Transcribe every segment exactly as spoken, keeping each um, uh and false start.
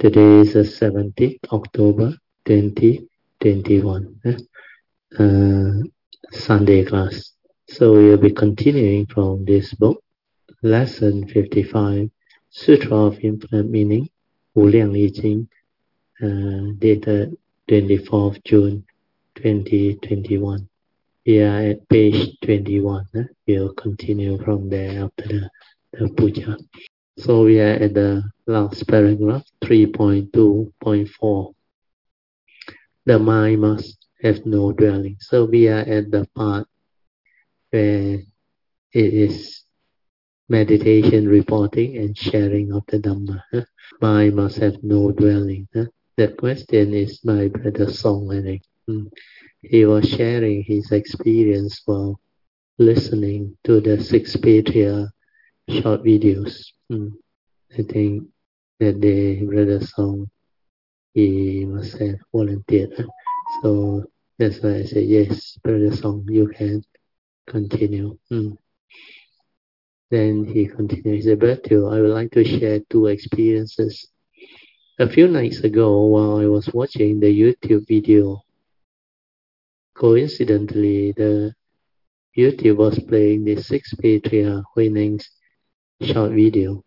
Today is the seventeenth October twenty twenty-one, uh, Sunday class. So we'll be continuing from this book, Lesson fifty-five, Sutra of Infinite Meaning, Wu Liang Li Jing, uh, dated twenty-fourth June twenty twenty-one. We are at page twenty-one. Eh? We'll continue from there after the, the puja. So we are at the last paragraph, three point two point four. The mind must have no dwelling. So we are at the part where it is meditation, reporting, and sharing of the Dhamma. Huh? Mind must have no dwelling. Huh? That question is by Brother Song, I think. Mm. He was sharing his experience while listening to the six Patria short videos. Mm. I think that day Brother Song, he must have volunteered. Huh? So that's why I say, yes, Brother Song, you can continue. Mm. Then he continued, he said, Bertil, I would like to share two experiences. A few nights ago, while I was watching the YouTube video, coincidentally, the YouTube was playing the six Patria Huineng's short video.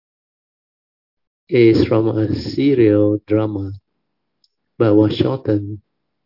It is from a serial drama, but was shortened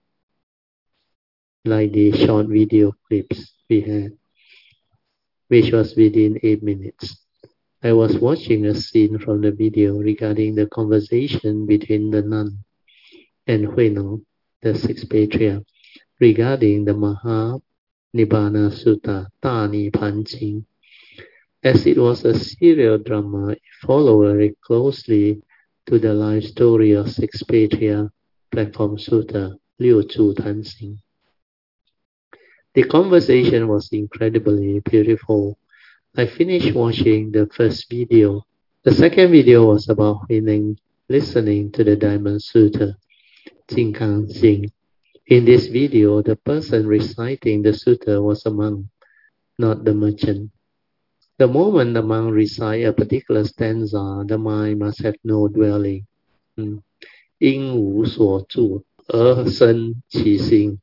like the short video clips we had, which was within eight minutes. I was watching a scene from the video regarding the conversation between the nun and Huineng, the sixth patriarch, regarding the Maha Nibbana Sutta, Da Ni Pan Jing. As it was a serial drama, it followed very closely to the life story of sixth patriarch Platform Sutta, Liu Chu Tan Xing. The conversation was incredibly beautiful. I finished watching the first video. The second video was about Huineng listening to the Diamond Sutta, Jing Kang Xing. In this video, the person reciting the sutta was a monk, not the merchant. The moment the monk recites a particular stanza, the mind must have no dwelling. 因无所住而生其心。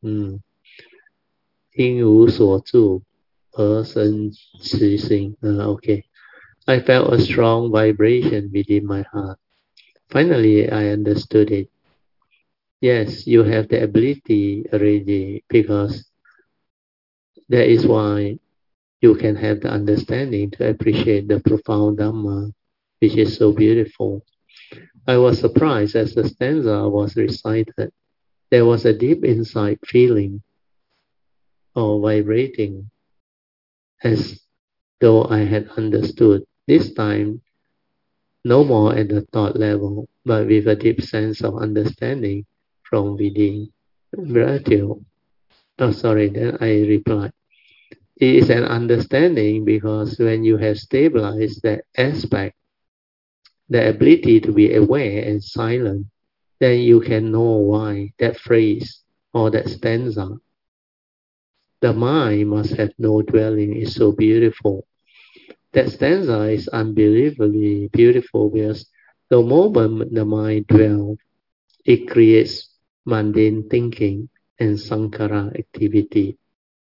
因无所住而生其心。Okay. I felt a strong vibration within my heart. Finally, I understood it. Yes, you have the ability already, because that is why you can have the understanding to appreciate the profound Dhamma, which is so beautiful. I was surprised as the stanza was recited. There was a deep inside feeling or vibrating as though I had understood. This time, no more at the thought level, but with a deep sense of understanding from within. Bertil. Oh, sorry, then I replied. It is an understanding because when you have stabilized that aspect, the ability to be aware and silent, then you can know why that phrase or that stanza, the mind must have no dwelling, is so beautiful. That stanza is unbelievably beautiful because the moment the mind dwells, it creates mundane thinking and sankhara activity.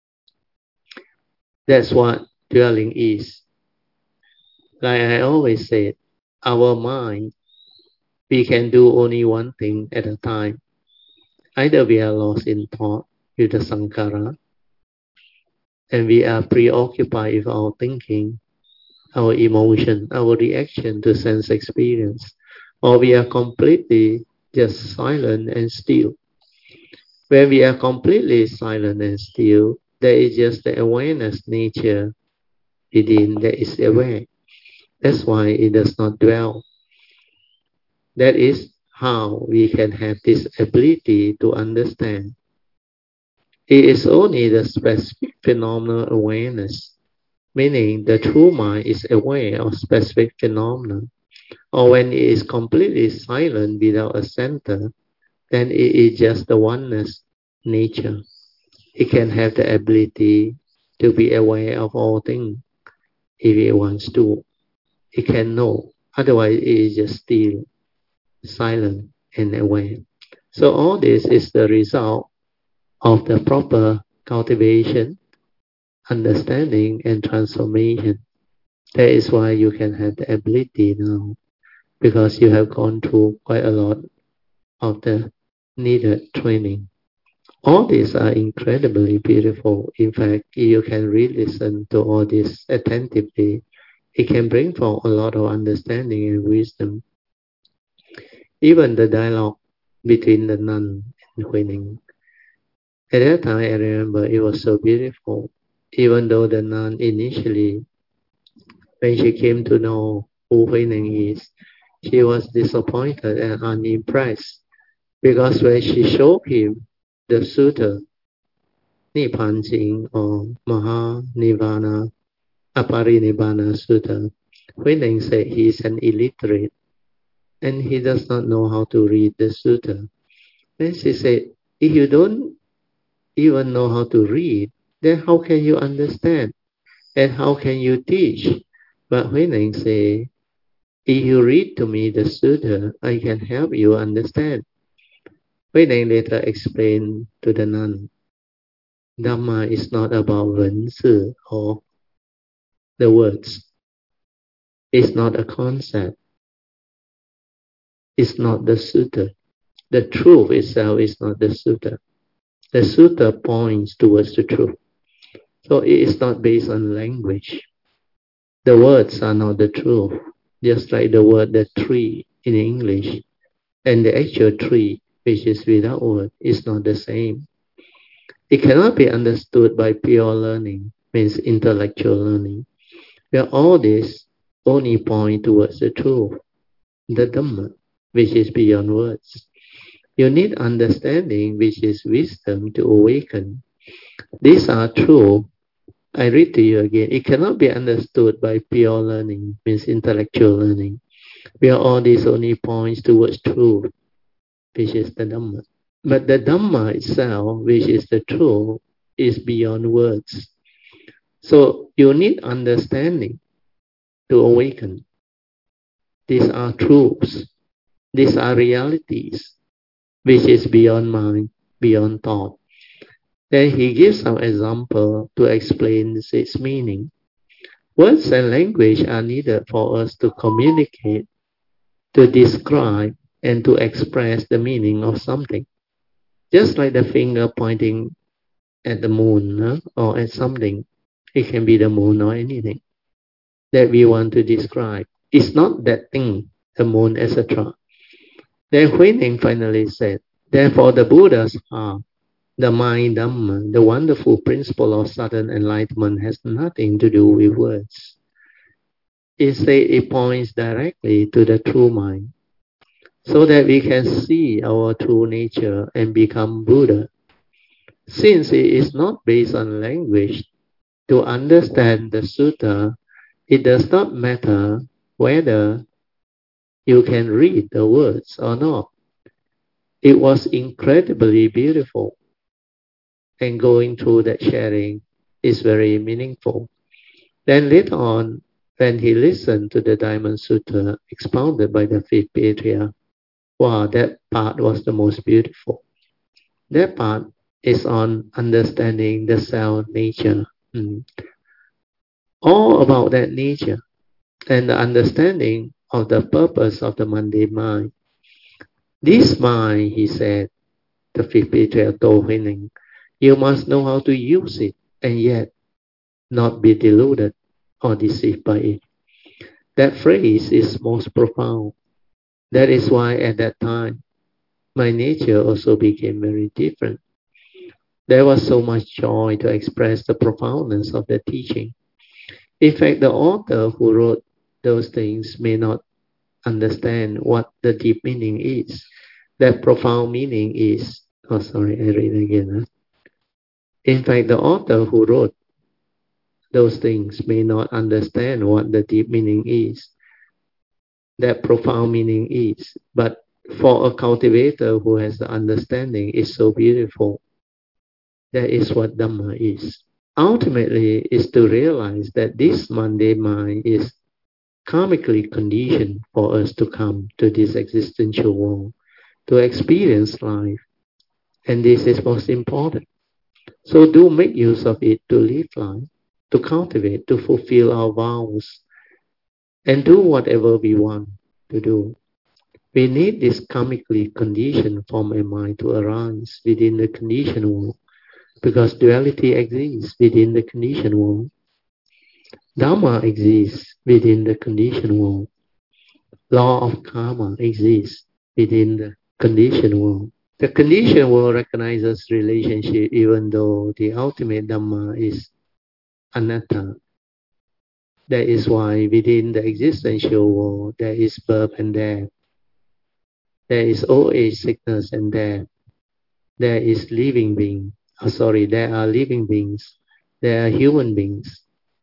That's what dwelling is. Like I always said, our mind, we can do only one thing at a time. Either we are lost in thought with the sankhara, and we are preoccupied with our thinking, our emotion, our reaction to sense experience, or we are completely just silent and still. When we are completely silent and still, there is just the awareness nature within that is aware. That's why it does not dwell. That is how we can have this ability to understand. It is only the specific phenomenal awareness, meaning the true mind is aware of specific phenomena, or when it is completely silent without a center, then it is just the oneness nature. It can have the ability to be aware of all things if it wants to. It can know, otherwise it is just still. silent, and aware. So all this is the result of the proper cultivation, understanding, and transformation. That is why you can have the ability now, because you have gone through quite a lot of the needed training. All these are incredibly beautiful. In fact, if you can really listen to all this attentively, it can bring forth a lot of understanding and wisdom. Even the dialogue between the nun and Huining. At that time, I remember it was so beautiful. Even though the nun initially, when she came to know who Huining is, she was disappointed and unimpressed. Because when she showed him the sutta, Nibbana Jing or Maha Nirvana Aparinibbana Sutta, Huining said he is an illiterate and he does not know how to read the sutta. Then she said, if you don't even know how to read, then how can you understand? And how can you teach? But Huining said, if you read to me the sutta, I can help you understand. Huining later explained to the nun, Dhamma is not about 文字 or the words. It's not a concept. It's not the sutta. The truth itself is not the sutta. The sutta points towards the truth. So it is not based on language. The words are not the truth. Just like the word the tree in English and the actual tree, which is without word, is not the same. It cannot be understood by pure learning, means intellectual learning, where all this only point towards the truth, the Dhamma, which is beyond words. You need understanding, which is wisdom, to awaken. These are true. I read to you again. It cannot be understood by pure learning, means intellectual learning, where all this only points towards truth, which is the Dhamma. But the Dhamma itself, which is the truth, is beyond words. So you need understanding to awaken. These are truths. These are realities, which is beyond mind, beyond thought. Then he gives some example to explain its meaning. Words and language are needed for us to communicate, to describe, and to express the meaning of something. Just like the finger pointing at the moon, huh? Or at something. It can be the moon or anything that we want to describe. It's not that thing, the moon, et cetera. Then Huining finally said, therefore the Buddhas are the mind Dhamma, the wonderful principle of sudden enlightenment, has nothing to do with words. Instead, it points directly to the true mind, so that we can see our true nature and become Buddha. Since it is not based on language, to understand the sutta, it does not matter whether you can read the words or not. It was incredibly beautiful. And going through that sharing is very meaningful. Then later on, when he listened to the Diamond Sutta expounded by the fifth Patriarch, wow, that part was the most beautiful. That part is on understanding the self nature. Mm. All about that nature and the understanding of the purpose of the mundane mind. This mind, he said, the fifth Patriarch told Huining, you must know how to use it and yet not be deluded or deceived by it. That phrase is most profound. That is why at that time, my nature also became very different. There was so much joy to express the profoundness of the teaching. In fact, the author who wrote those things may not understand what the deep meaning is. That profound meaning is, oh sorry, I read again. Huh? In fact, the author who wrote those things may not understand what the deep meaning is, that profound meaning is. But for a cultivator who has the understanding, it's so beautiful. That is what Dhamma is. Ultimately, is to realize that this mundane mind is karmically conditioned for us to come to this existential world, to experience life. And this is most important. So do make use of it to live life, to cultivate, to fulfill our vows, and do whatever we want to do. We need this karmically conditioned form and mind to arise within the conditioned world, because duality exists within the conditioned world. Dharma exists within the conditioned world. Law of karma exists within the conditioned world. The conditioned world recognizes relationship even though the ultimate Dhamma is anatta. That is why within the existential world there is birth and death. There is old age, sickness and death. There is living being. Oh, sorry, there are living beings. There are human beings.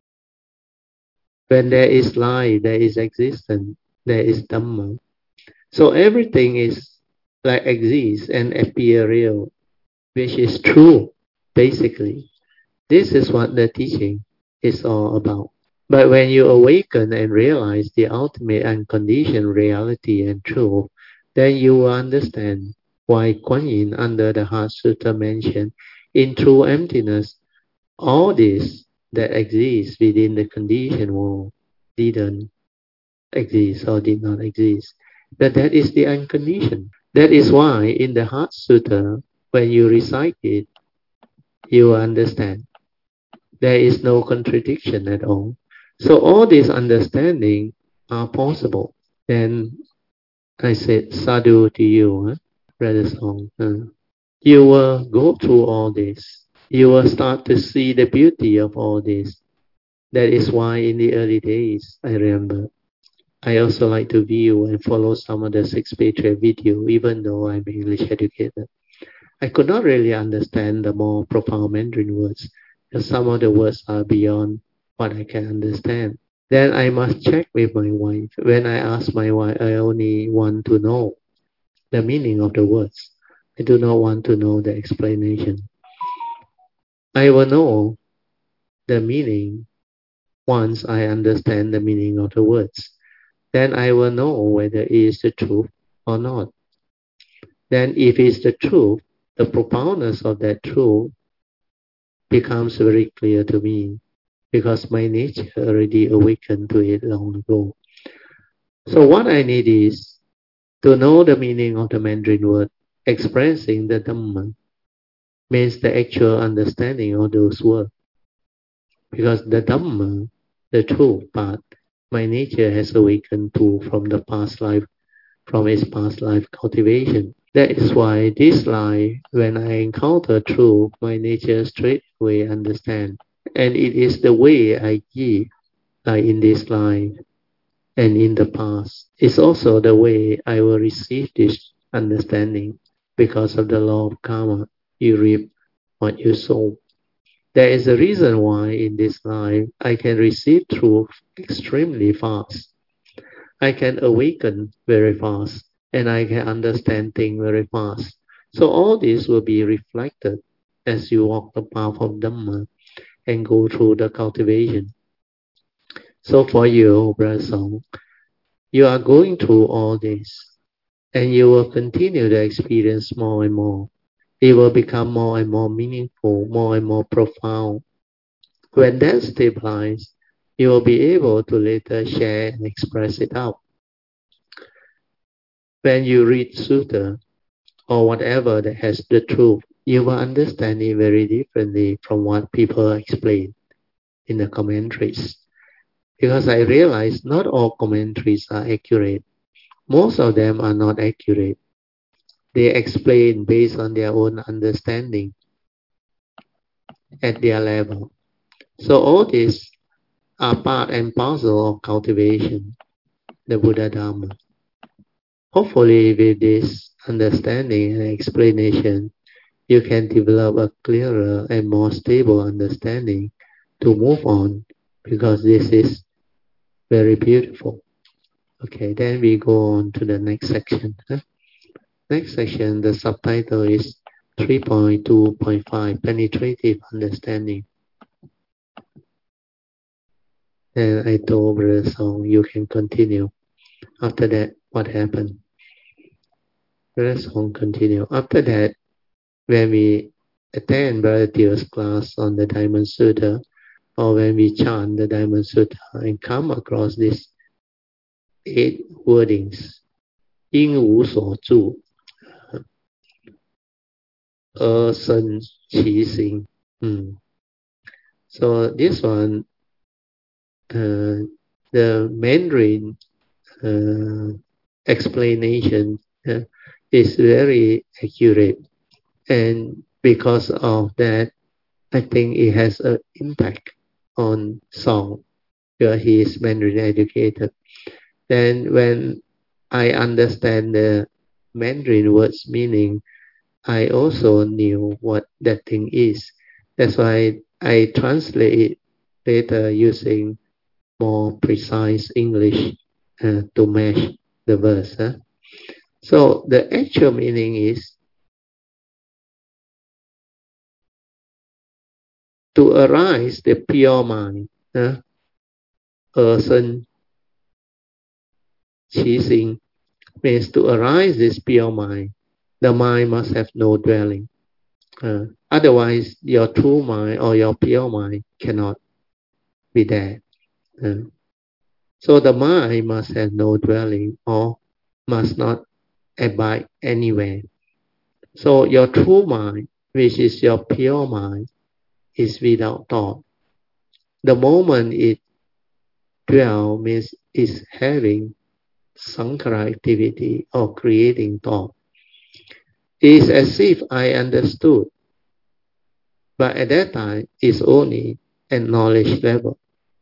When there is life, there is existence. There is Dhamma. So everything is like exists and appear real, which is true, basically. This is what the teaching is all about. But when you awaken and realize the ultimate unconditioned reality and truth, then you will understand why Kuan Yin under the Heart Sutta mentioned, in true emptiness, all this that exists within the conditioned world didn't exist or did not exist. But that is the unconditioned. That is why in the Heart Sutta, when you recite it, you will understand. There is no contradiction at all. So all these understanding are possible. Then I said, sadhu to you, huh? Brother Song. Huh? You will go through all this. You will start to see the beauty of all this. That is why in the early days, I remember, I also like to view and follow some of the Six Patriot video, even though I'm English educated. I could not really understand the more profound Mandarin words, because some of the words are beyond what I can understand. Then I must check with my wife. When I ask my wife, I only want to know the meaning of the words. I do not want to know the explanation. I will know the meaning once I understand the meaning of the words. Then I will know whether it is the truth or not. Then if it's the truth, the profoundness of that truth becomes very clear to me, because my nature already awakened to it long ago. So what I need is to know the meaning of the Mandarin word expressing the Dhamma, means the actual understanding of those words. Because the Dhamma, the truth part, my nature has awakened to from the past life, from its past life cultivation. That is why this life, when I encounter truth, my nature straightway understand. And it is the way I give, like in this life and in the past. It's also the way I will receive this understanding. Because of the law of karma, you reap what you sow. There is a reason why in this life I can receive truth extremely fast. I can awaken very fast, and I can understand things very fast. So all this will be reflected as you walk the path of Dhamma and go through the cultivation. So for you, Brother Song, you are going through all this, and you will continue to experience more and more. It will become more and more meaningful, more and more profound. When that stabilizes, you will be able to later share and express it out. When you read Sutta or whatever that has the truth, you will understand it very differently from what people explain in the commentaries. Because I realize not all commentaries are accurate. Most of them are not accurate. They explain based on their own understanding at their level. So all these are part and parcel of cultivation, the Buddha Dharma. Hopefully with this understanding and explanation, you can develop a clearer and more stable understanding to move on, because this is very beautiful. Okay, then we go on to the next section. Huh? Next section, the subtitle is three point two point five, Penetrative Understanding. And I told Brother Song, you can continue. After that, what happened? Brother Song continue. After that, when we attend Brother Tio's class on the Diamond Sutta, or when we chant the Diamond Sutta and come across these eight wordings, 因无所住, 而生其心. Mm. So this one, uh, the Mandarin uh, explanation uh, is very accurate, and because of that, I think it has an impact on Song, because he is Mandarin educated. Then when I understand the Mandarin words meaning, I also knew what that thing is. That's why I translate it later using more precise English uh, to match the verse. Huh? So the actual meaning is to arise the pure mind. Huh? 而生其心 means to arise this pure mind. The mind must have no dwelling. Uh, otherwise, your true mind or your pure mind cannot be there. Uh, so the mind must have no dwelling or must not abide anywhere. So your true mind, which is your pure mind, is without thought. The moment it dwells means it's having sankhara activity or creating thought. It is as if I understood, but at that time it's only at knowledge level.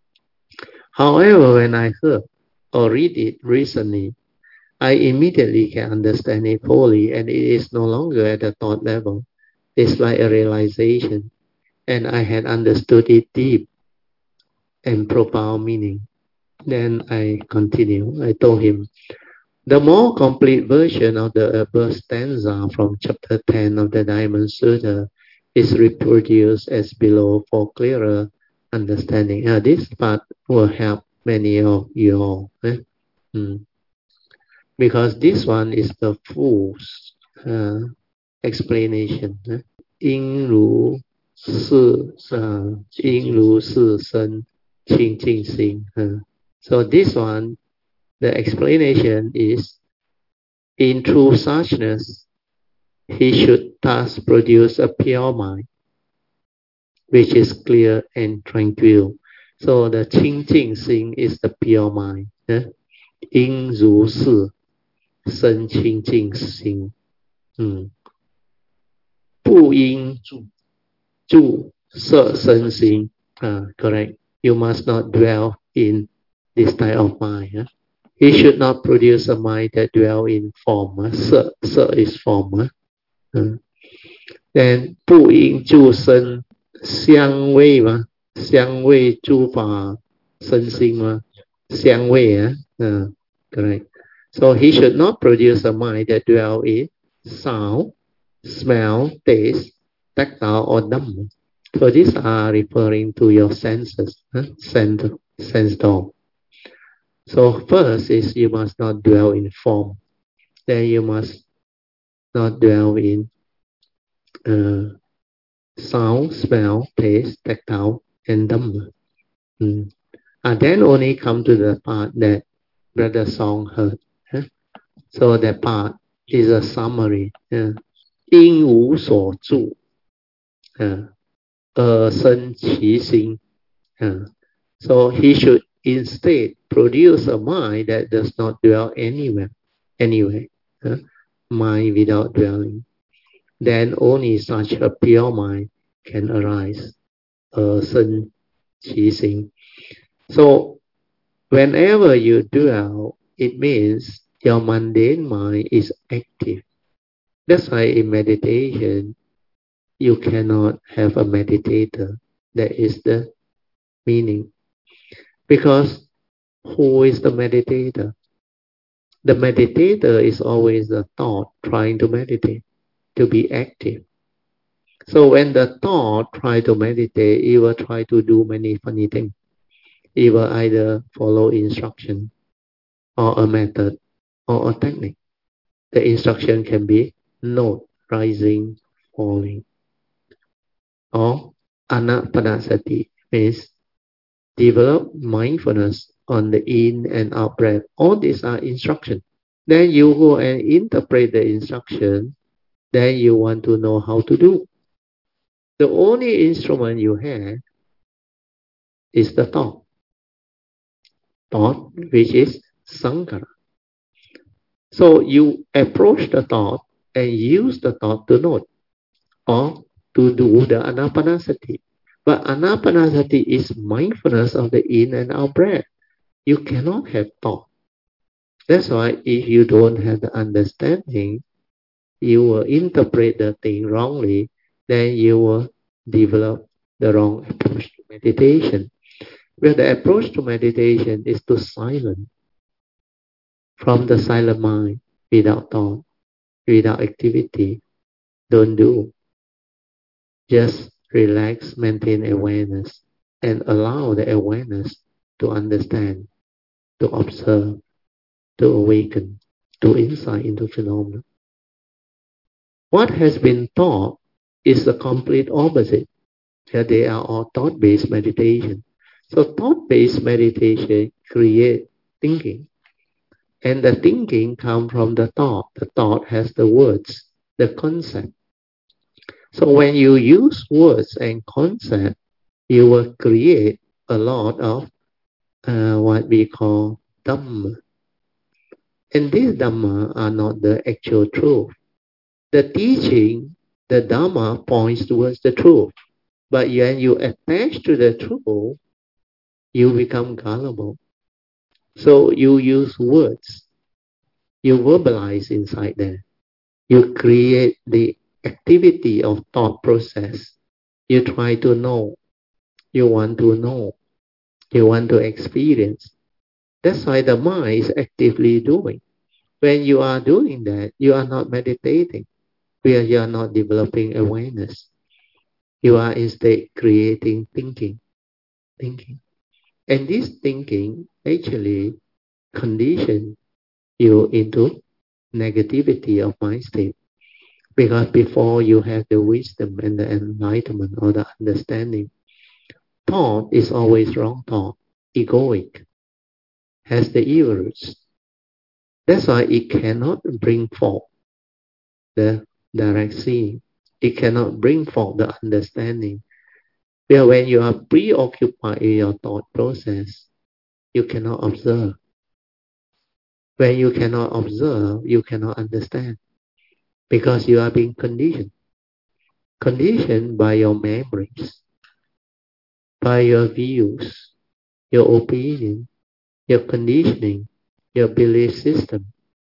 However, when I heard or read it recently, I immediately can understand it fully, and it is no longer at the thought level. It's like a realization, and I had understood it deep and profound meaning. Then I continue. I told him, the more complete version of the above stanza from chapter ten of the Diamond Sutta is reproduced as below for clearer understanding. Uh, this part will help many of you all. Eh? Mm. Because this one is the full uh, explanation. Eh? 应如是呃应如是生清净心. Uh, so this one, the explanation is, in true suchness, he should thus produce a pure mind, which is clear and tranquil. So the 清净心 is the pure mind. 应如是生清净心。嗯，不应住色身心。Uh, correct. You must not dwell in this type of mind. Huh? He should not produce a mind that dwell in form. Huh? 色, 色 is form. Huh? Uh, then 不应住身香味吗？香味诸法身心吗？香味啊，uh, correct. So he should not produce a mind that dwell in sound, smell, taste, tactile, or number. So these are referring to your senses, huh? sense, sense door. So first is you must not dwell in form. Then you must not dwell in uh, sound, smell, taste, tactile, and number. Mm. And then only come to the part that Brother Song heard. Huh? So that part is a summary. Uh, 因无所住，呃，而生其心。Uh, so he should instead produce a mind that does not dwell anywhere, anywhere, uh, mind without dwelling. Then only such a pure mind can arise, uh, 生其心. So whenever you dwell, it means your mundane mind is active. That's why in meditation, you cannot have a meditator. That is the meaning. Because who is the meditator? The meditator is always the thought trying to meditate, to be active. So when the thought try to meditate, it will try to do many funny things. It will either follow instruction or a method or a technique. The instruction can be note, rising, falling, or anapanasati, means develop mindfulness on the in and out breath. All these are instructions. Then you go and interpret the instruction. Then you want to know how to do. The only instrument you have is the thought. Thought, which is sankhara. So you approach the thought and use the thought to note or to do the anapanasati. But anapanasati is mindfulness of the in and out breath. You cannot have thought. That's why if you don't have the understanding, you will interpret the thing wrongly, then you will develop the wrong approach to meditation. Well, the approach to meditation is to silence from the silent mind, without thought, without activity. Don't do. Just relax, maintain awareness, and allow the awareness to understand, to observe, to awaken, to insight into phenomena. What has been taught is the complete opposite. Here they are all thought-based meditation. So thought-based meditation creates thinking. And the thinking comes from the thought. The thought has the words, the concept. So when you use words and concept, you will create a lot of uh, what we call Dhamma. And these Dhamma are not the actual truth. The teaching, the Dhamma points towards the truth. But when you attach to the truth, you become gullible. So you use words. You verbalize inside there. You create the activity of thought process. You try to know. You want to know. You want to experience. That's why the mind is actively doing. When you are doing that, you are not meditating. Where you are not developing awareness. You are instead creating thinking. Thinking. And this thinking actually conditions you into negativity of mind state. Because before you have the wisdom and the enlightenment or the understanding, thought is always wrong thought, egoic, has the evil roots. That's why it cannot bring forth the direct seeing. It cannot bring forth the understanding. Where when you are preoccupied in your thought process, you cannot observe. When you cannot observe, you cannot understand. Because you are being conditioned. Conditioned by your memories, by your views, your opinion, your conditioning, your belief system,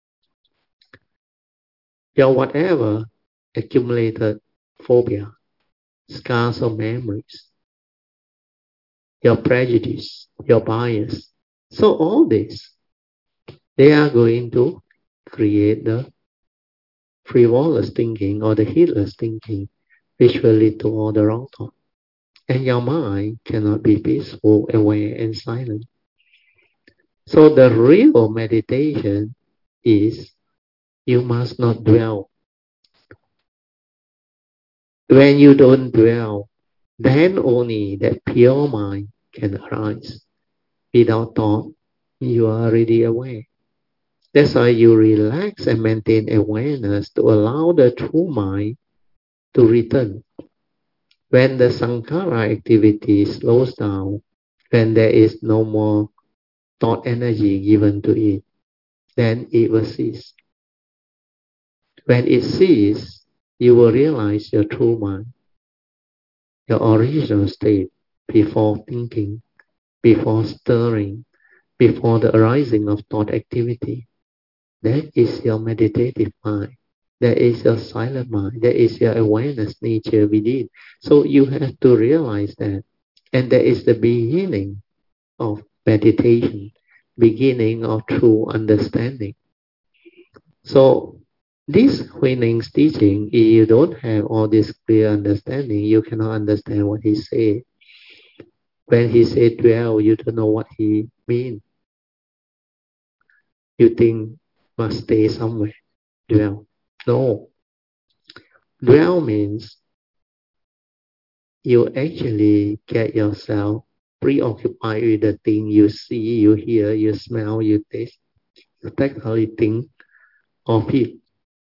your whatever accumulated phobia, scars of memories, your prejudice, your bias. So all this, they are going to create the frivolous thinking or the heedless thinking, which will lead to all the wrong thought. And your mind cannot be peaceful, aware, and silent. So the real meditation is you must not dwell. When you don't dwell, then only that pure mind can arise. Without thought, you are already aware. That's why you relax and maintain awareness to allow the true mind to return. When the sankhara activity slows down, when there is no more thought energy given to it, then it will cease. When it ceases, you will realize your true mind, your original state, before thinking, before stirring, before the arising of thought activity. That is your meditative mind. That is your silent mind. That is your awareness nature within. So you have to realize that. And that is the beginning of meditation, beginning of true understanding. So this Huineng's teaching, if you don't have all this clear understanding, you cannot understand what he said. When he said dwell, you don't know what he means. You think must stay somewhere. Dwell. No. Dwell means you actually get yourself preoccupied with the thing you see, you hear, you smell, you taste. You tactily think of it.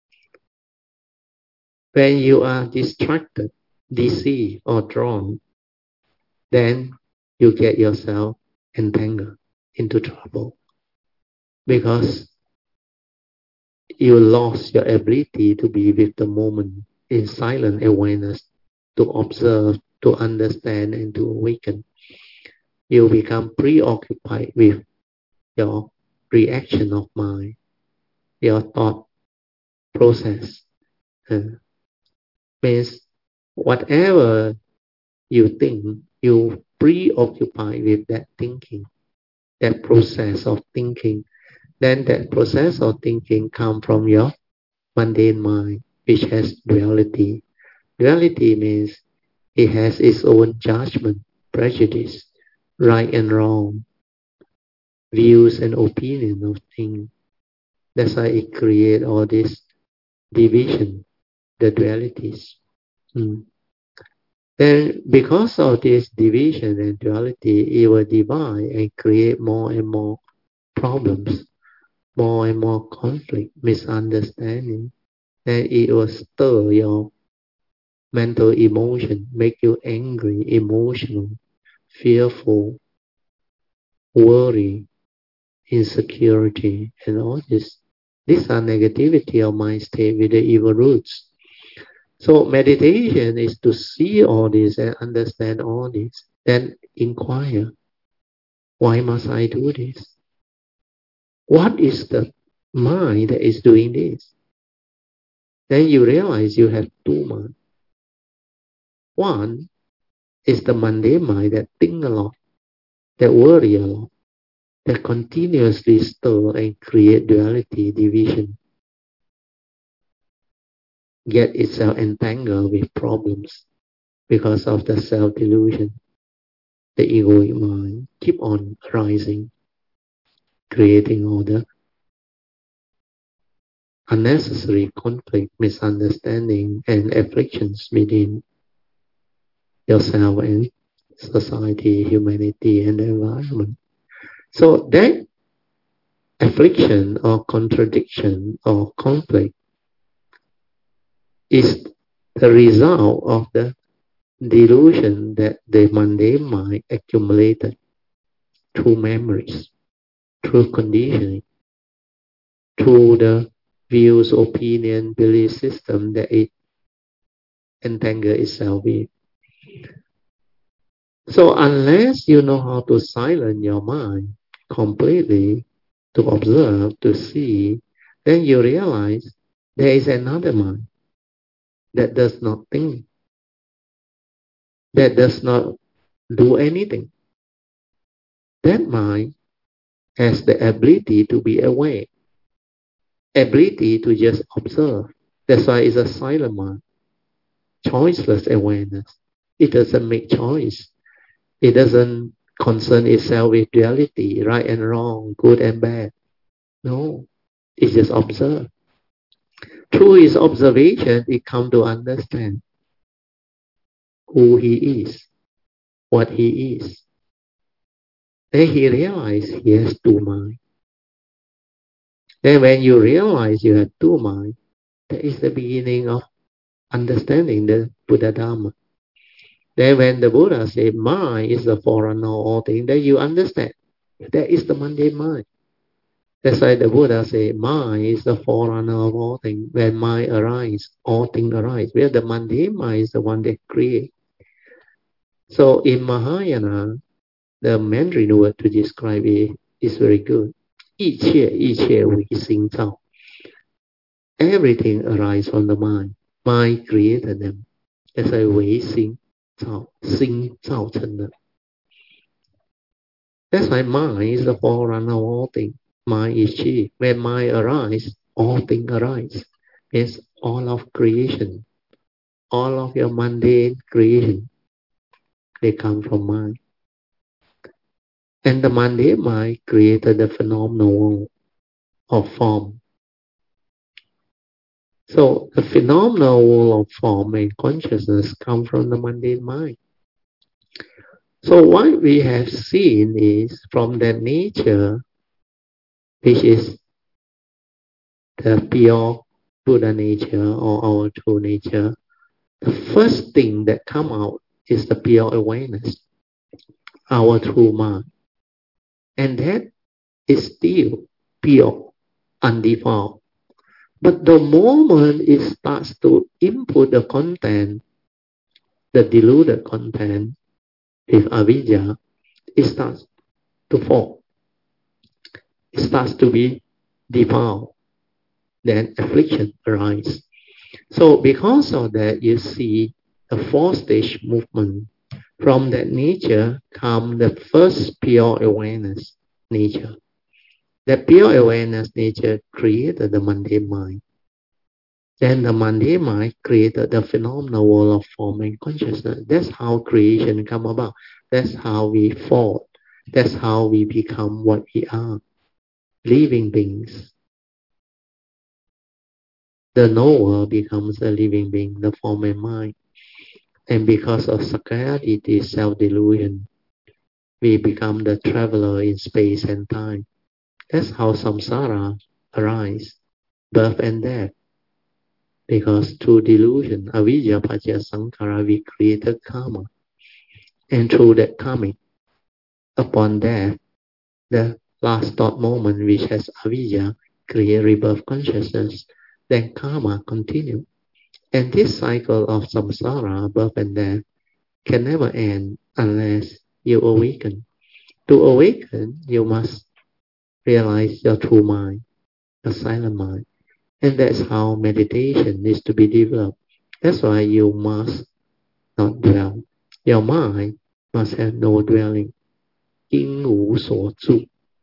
When you are distracted, deceived, or drawn, then you get yourself entangled into trouble. Because you lost your ability to be with the moment in silent awareness, to observe, to understand, and to awaken. You become preoccupied with your reaction of mind, your thought process. Uh, means whatever you think, you preoccupy with that thinking, that process of thinking. Then that process of thinking comes from your mundane mind, which has duality. Duality means it has its own judgment, prejudice, right and wrong, views and opinion of things. That's why it creates all this division, the dualities. Mm. Then because of this division and duality, it will divide and create more and more problems, more and more conflict, misunderstanding. And it will stir your mental emotion, make you angry, emotional, fearful, worry, insecurity, and all this. These are negativity of mind state with the evil roots. So meditation is to see all this and understand all this. Then inquire, why must I do this? What is the mind that is doing this? Then you realize you have two minds. One is the mundane mind that think a lot, that worry a lot, that continuously stir and create duality, division, get itself entangled with problems because of the self-delusion. The egoic mind keep on rising, creating all the unnecessary conflict, misunderstanding, and afflictions within yourself and society, humanity, and the environment. So that affliction or contradiction or conflict is the result of the delusion that the mundane mind accumulated through memories, through conditioning, through the views, opinion, belief system that it entangled itself with. So unless you know how to silence your mind completely, to observe, to see, then you realize there is another mind that does not think, that does not do anything. That mind has the ability to be aware, ability to just observe. That's why it's a silent mind, choiceless awareness. It doesn't make choice. It doesn't concern itself with duality, right and wrong, good and bad. No, it just observe. Through his observation, it come to understand who he is, what he is. Then he realized he has two minds. Then when you realize you have two minds, that is the beginning of understanding the Buddha Dharma. Then when the Buddha said mind is the forerunner of all things, then you understand that is the mundane mind. That's why the Buddha said mind is the forerunner of all things. When mind arises, all things arise. Where the mundane mind is the one that creates. So in Mahayana, the Mandarin word to describe it is very good. 一切一切为心造. Everything arises from the mind. Mind created them. That's why 为心造, 心造成的. That's why mind is the forerunner of all things. Mind is chief. When mind arises, all things arise. It's all of creation. All of your mundane creation, they come from mind. And the mundane mind created the phenomenal world of form. So the phenomenal world of form and consciousness come from the mundane mind. So what we have seen is from that nature, which is the pure Buddha nature or our true nature, the first thing that come out is the pure awareness, our true mind. And that is still pure, undefiled. But the moment it starts to input the content, the deluded content with avidya, it starts to fall. It starts to be defiled. Then affliction arises. So because of that, you see a four-stage movement. From that nature comes the first pure awareness nature. That pure awareness nature created the mundane mind. Then the mundane mind created the phenomenal world of form and consciousness. That's how creation come about. That's how we fall. That's how we become what we are. Living beings. The knower becomes a living being, the form and mind. And because of Sakkayaditthi, self-delusion, we become the traveler in space and time. That's how samsara arises, birth and death. Because through delusion, avidya, paccaya sankhara, we created karma. And through that karmic, upon death, the last thought moment, which has avidya, create rebirth consciousness, then karma continue. And this cycle of samsara, birth and death, can never end unless you awaken. To awaken, you must realize your true mind, your silent mind. And that's how meditation needs to be developed. That's why you must not dwell. Your mind must have no dwelling. 因无所住.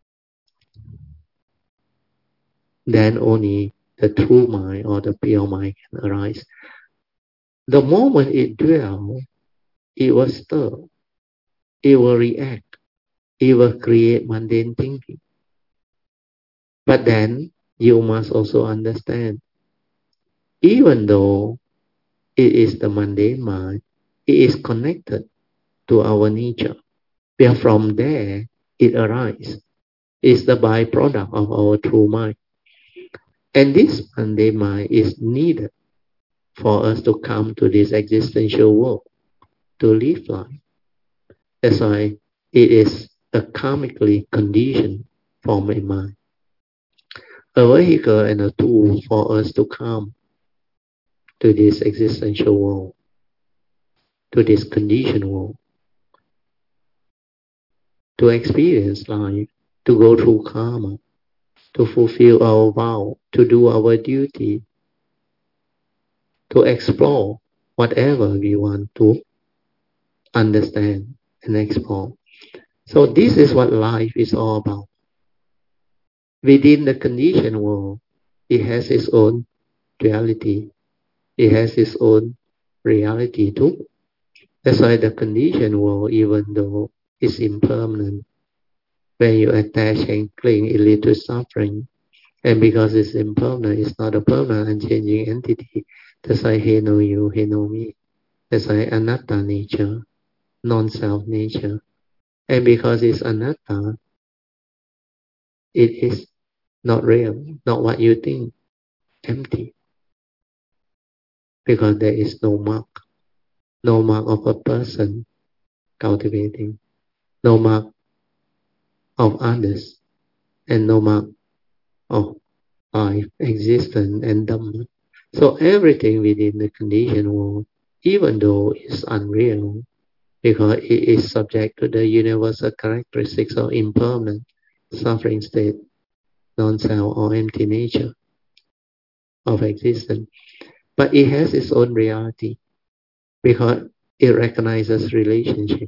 Then only the true mind or the pure mind can arise. The moment it dwells, it will stir. It will react. It will create mundane thinking. But then you must also understand, even though it is the mundane mind, it is connected to our nature. Where from there it arises. It's the byproduct of our true mind. And this mundane mind is needed for us to come to this existential world, to live life. That's why it is a karmically conditioned form of mind. A vehicle and a tool for us to come to this existential world, to this conditioned world, to experience life, to go through karma, to fulfill our vow, to do our duty, to explore whatever we want to understand and explore. So this is what life is all about. Within the conditioned world, it has its own duality. It has its own reality too. That's why the conditioned world, even though it's impermanent, when you attach and cling, it leads to suffering. And because it's impermanent, it's not a permanent and changing entity. That's why he know you, he know me. That's why anatta nature, non-self nature. And because it's anatta, it is not real, not what you think, empty. Because there is no mark, no mark of a person cultivating, no mark of others, and no mark of life, existence, and Dhamma. So everything within the conditioned world, even though it's unreal, because it is subject to the universal characteristics of impermanent, suffering state, non-self or empty nature of existence. But it has its own reality because it recognizes relationship.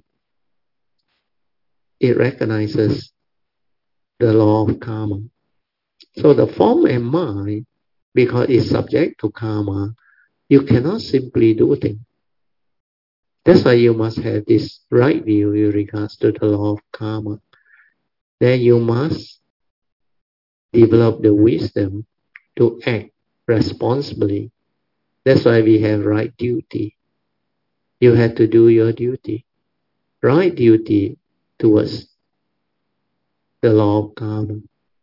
It recognizes the law of karma. So the form and mind, because it's subject to karma, you cannot simply do things. That's why you must have this right view with regards to the law of karma. then you must develop the wisdom to act responsibly. That's why we have right duty. You have to do your duty. Right duty towards the law of karma.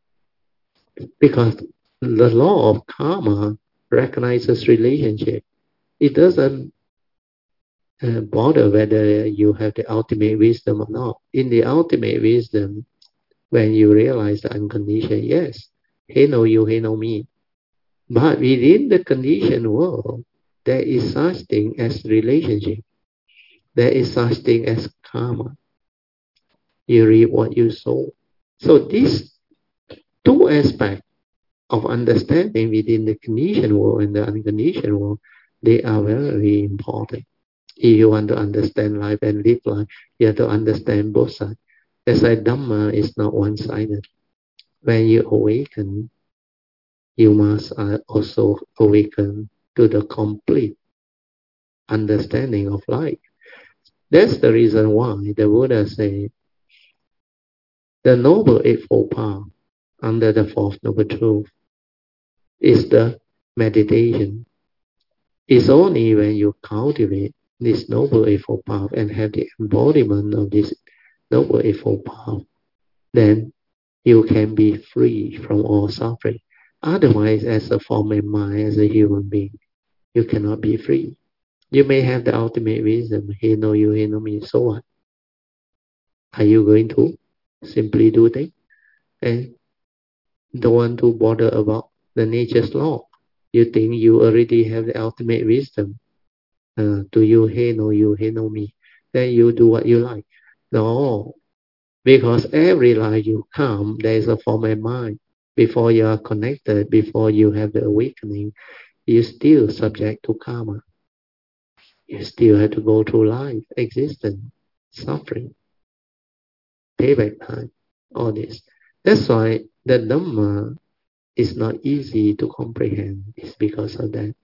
Because the law of karma recognizes relationship. It doesn't uh, bother whether you have the ultimate wisdom or not. In the ultimate wisdom, when you realize the unconditioned, yes, he know you, he know me. But within the conditioned world, there is such thing as relationship. There is such thing as karma. You reap what you sow. So these two aspects of understanding within the conditioned world and the unconditioned world, they are very important. If you want to understand life and live life, you have to understand both sides. That's why Dhamma is not one-sided. When you awaken, you must also awaken to the complete understanding of life. That's the reason why the Buddha said the Noble Eightfold Path under the Fourth Noble Truth is the meditation. It's only when you cultivate this Noble Eightfold Path and have the embodiment of this Noble Eightfold Path, then you can be free from all suffering. Otherwise, as a form of mind, as a human being, you cannot be free. You may have the ultimate wisdom, he know you, he know me, so what? Are you going to simply do things and don't want to bother about the nature's law? You think you already have the ultimate wisdom. Uh, to you, he know you, he know me. Then you do what you like. No, because every life you come, there is a form of mind. Before you are connected, before you have the awakening, you still subject to karma. You still have to go through life, existence, suffering, payback time, all this. That's why the Dhamma is not easy to comprehend. It's because of that.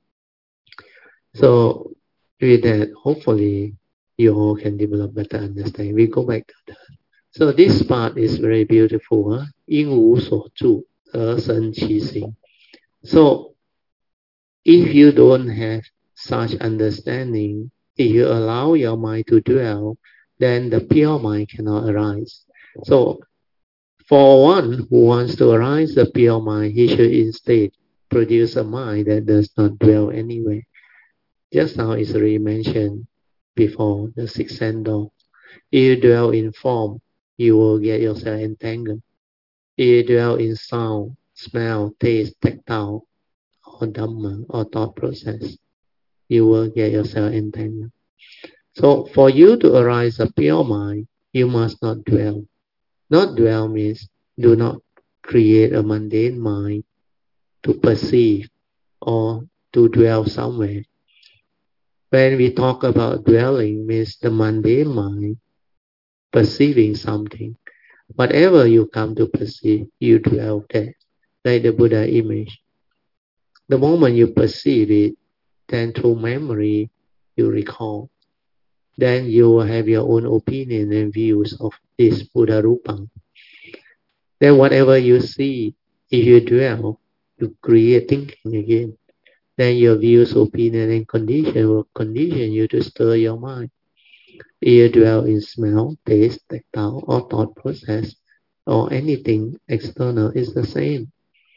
So with that, hopefully you all can develop better understanding. We go back to that. So this part is very beautiful. Huh? 因无所住而生其心. So if you don't have such understanding, if you allow your mind to dwell, then the pure mind cannot arise. So for one who wants to arise the pure mind, he should instead produce a mind that does not dwell anywhere. Just now it's already mentioned before, the six sense door. If you dwell in form, you will get yourself entangled. If you dwell in sound, smell, taste, tactile, or Dhamma, or thought process, you will get yourself entangled. So for you to arise a pure mind, you must not dwell. Not dwell means do not create a mundane mind to perceive or to dwell somewhere. When we talk about dwelling, means the mundane mind perceiving something. Whatever you come to perceive, you dwell there. Like the Buddha image. The moment you perceive it, then through memory, you recall. Then you will have your own opinion and views of this Buddha Rupang. Then whatever you see, if you dwell, you create thinking again. Then your views, opinion, and condition will condition you to stir your mind. If you dwell in smell, taste, tactile, or thought process, or anything external, is the same.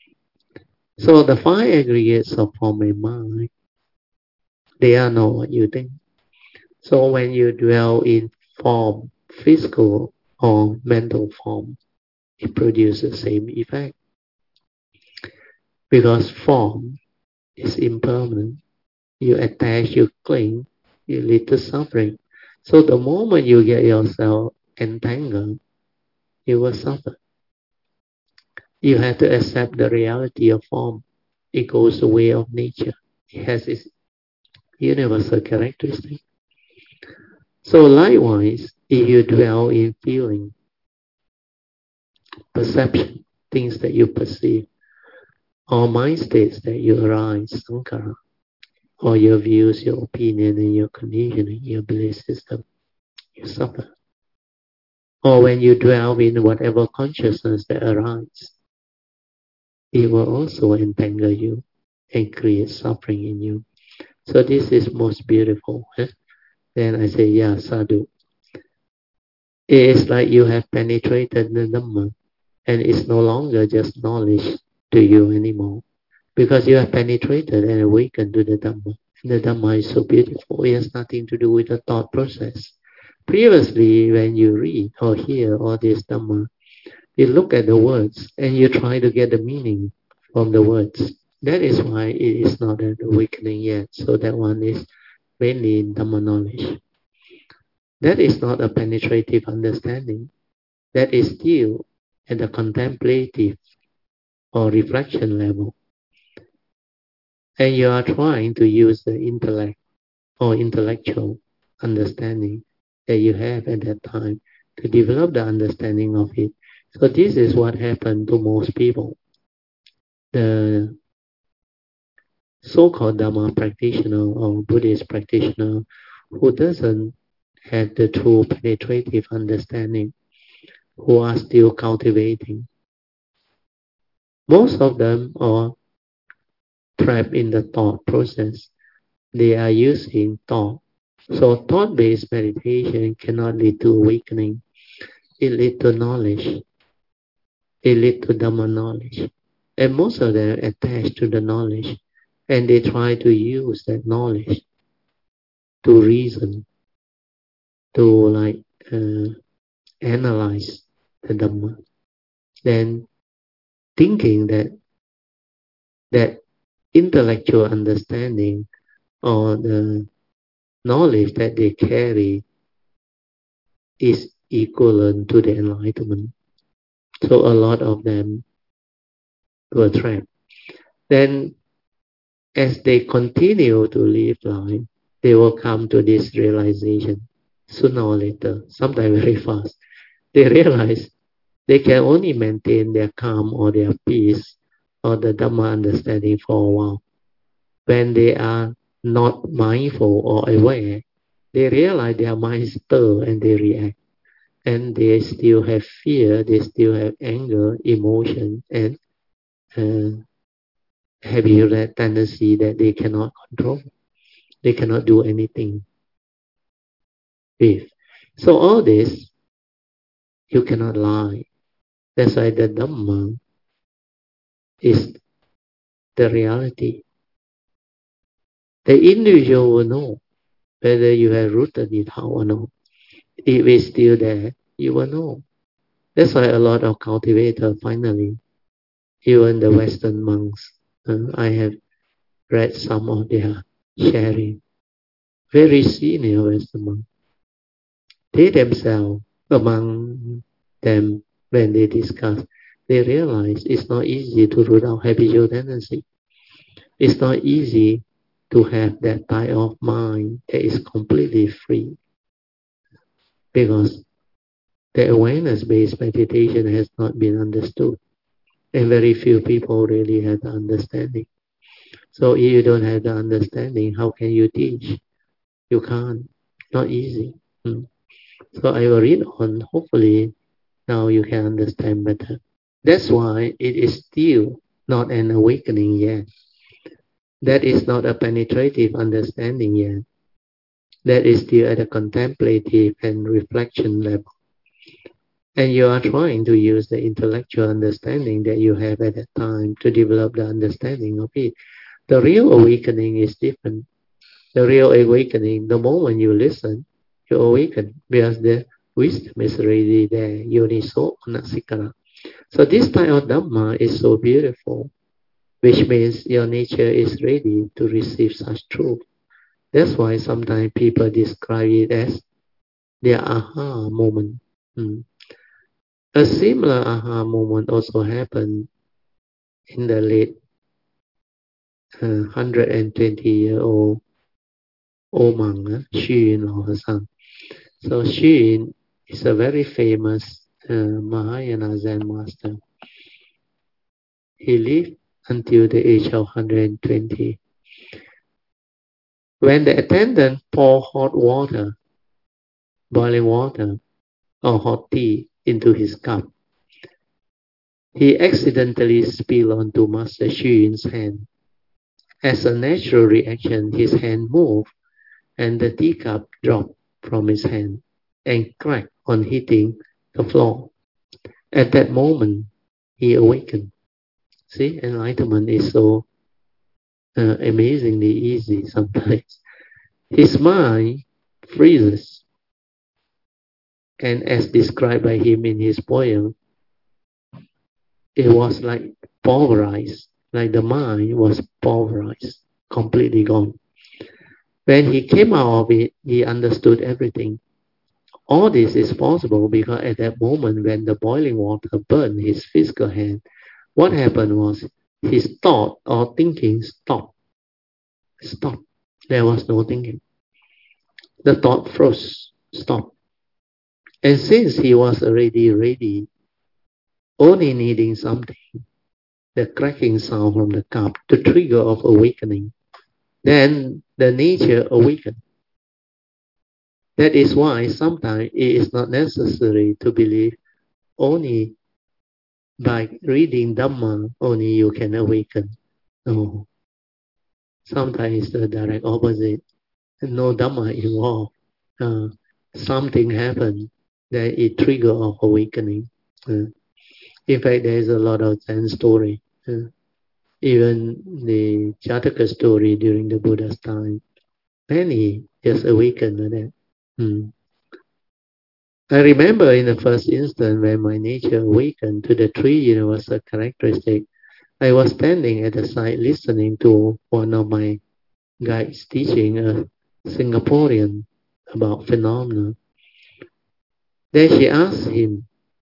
So the five aggregates of form and mind, they are not what you think. So when you dwell in form, physical or mental form, it produces the same effect. Because form is impermanent. You attach, you cling, you lead to suffering. So the moment you get yourself entangled, you will suffer. You have to accept the reality of form. It goes the way of nature. It has its universal characteristic. So likewise, if you dwell in feeling, perception, things that you perceive, or mind states that you arise, sankhara, or your views, your opinion, and your conditioning, your belief system, you suffer. or when you dwell in whatever consciousness that arises, it will also entangle you and create suffering in you. So this is most beautiful. Eh? Then I say, yeah, sadhu. It is like you have penetrated the Dhamma, and it's no longer just knowledge to you anymore, because you have penetrated and awakened to the Dhamma. And the Dhamma is so beautiful. It has nothing to do with the thought process. Previously, when you read or hear all this Dhamma, you look at the words and you try to get the meaning from the words. That is why it is not an awakening yet. So that one is mainly in Dhamma knowledge. That is not a penetrative understanding. That is still at the contemplative or reflection level. And you are trying to use the intellect or intellectual understanding that you have at that time to develop the understanding of it. So this is what happened to most people. The so-called Dhamma practitioner or Buddhist practitioner who doesn't have the true penetrative understanding, who are still cultivating. Most of them are trapped in the thought process. They are using thought. So thought-based meditation cannot lead to awakening. It leads to knowledge. It leads to Dhamma knowledge. And most of them attach to the knowledge. And they try to use that knowledge to reason, to like uh, analyze the Dhamma. Then thinking that that intellectual understanding or the knowledge that they carry is equivalent to the enlightenment. So a lot of them were trapped. Then as they continue to live life, they will come to this realization sooner or later, sometimes very fast. They realize they can only maintain their calm or their peace or the Dhamma understanding for a while. When they are not mindful or aware, they realize their mind stir and they react. And they still have fear, they still have anger, emotion, and uh, have that tendency that they cannot control. They cannot do anything with. So all this, you cannot lie. That's why the Dhamma is the reality. The individual will know whether you have rooted it out or not. If it's still there, you will know. That's why a lot of cultivators finally, even the Western monks, uh, I have read some of their sharing, very senior Western monks. They themselves, among them, when they discuss, they realize it's not easy to root out habitual tendency. It's not easy to have that type of mind that is completely free, because the awareness-based meditation has not been understood, and very few people really have the understanding. So if you don't have the understanding, how can you teach? You can't. Not easy. Hmm. So I will read on. Hopefully now you can understand better. That's why it is still not an awakening yet. That is not a penetrative understanding yet. That is still at a contemplative and reflection level. And you are trying to use the intellectual understanding that you have at that time to develop the understanding of it. The real awakening is different. The real awakening, the moment you listen, you awaken, because the wisdom is already there. Yoniso Manasikara. So this type of Dhamma is so beautiful, which means your nature is ready to receive such truth. That's why sometimes people describe it as their aha moment. Hmm. A similar aha moment also happened in the late uh, one hundred twenty year old old monk, uh, Xu Yun Lao Sang. So Xu Yun is a very famous uh, Mahayana Zen master. He lived until the age of one hundred twenty. When the attendant poured hot water, boiling water, or hot tea into his cup. He accidentally spilled onto Master Hsu Yun's hand. As a natural reaction, his hand moved and the teacup dropped from his hand and cracked on hitting the floor. At that moment, he awakened. See, enlightenment is so uh, amazingly easy sometimes. His mind freezes, and as described by him in his poem, it was like pulverized, like the mind was pulverized, completely gone. When he came out of it, he understood everything. All this is possible because at that moment when the boiling water burned his physical hand, what happened was his thought or thinking stopped. Stopped. There was no thinking. The thought froze, stopped. And since he was already ready, only needing something, the cracking sound from the cup, the trigger of awakening, then the nature awakened. That is why sometimes it is not necessary to believe only by reading Dhamma, only you can awaken. No. Sometimes it's the direct opposite. No Dhamma involved. Uh, something happened that it trigger of awakening. Uh, in fact, there is a lot of Zen story. Uh, even the Jataka story during the Buddha's time, many just awakened to that. Hmm. I remember in the first instant when my nature awakened to the three universal characteristics, I was standing at the side listening to one of my guides teaching a Singaporean about phenomena. Then she asked him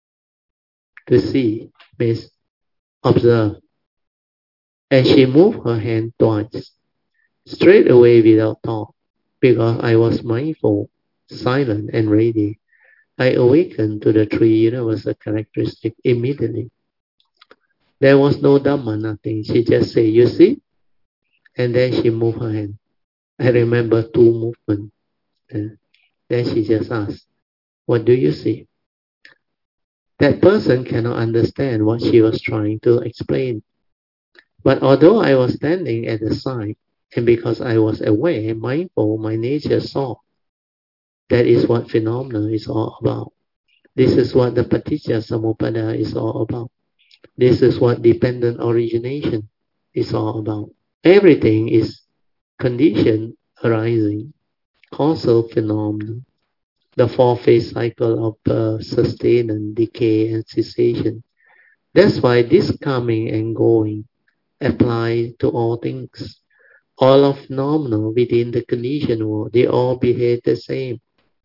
to see, means observe. And she moved her hand twice, straight away without thought, because I was mindful, silent and ready. I awakened to the three universal characteristics immediately. There was no Dhamma, nothing. She just said, you see? And then she moved her hand. I remember two movements. And then she just asked, what do you see? That person cannot understand what she was trying to explain. But although I was standing at the side, and because I was aware, mindful, my nature saw. That is what phenomena is all about. This is what the Paticca Samuppada is all about. This is what dependent origination is all about. Everything is condition arising, causal phenomena, the four-phase cycle of birth, sustenance, decay, and cessation. That's why this coming and going apply to all things. All of phenomena within the conditioned world, they all behave the same.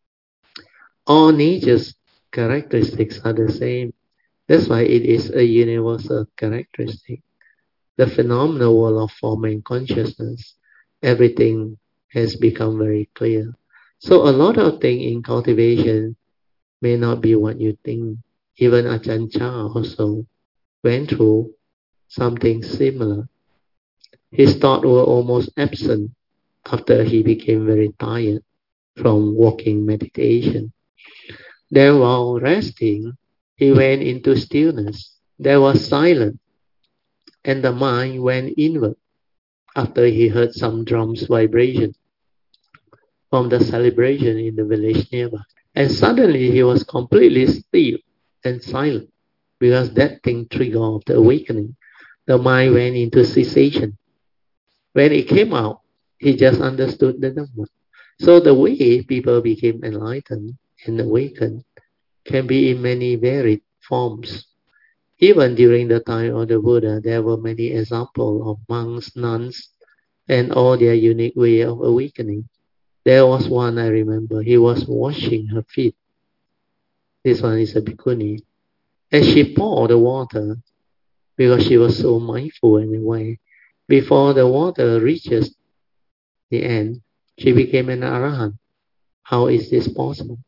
All nature's characteristics are the same. That's why it is a universal characteristic. The phenomenal world of form and consciousness, everything has become very clear. So a lot of things in cultivation may not be what you think. Even Ajahn Chah also went through something similar. His thoughts were almost absent after he became very tired from walking meditation. Then while resting, he went into stillness. There was silence, and the mind went inward after he heard some drums vibration from the celebration in the village nearby. And suddenly he was completely still and silent because that thing triggered off the awakening. The mind went into cessation. When it came out, he just understood the Dhamma. So the way people became enlightened and awakened can be in many varied forms. Even during the time of the Buddha, there were many examples of monks, nuns, and all their unique way of awakening. There was one I remember, he was washing her feet. This one is a bhikkhuni. And she poured the water because she was so mindful in a way. Before the water reaches the end, she became an arahant. How is this possible?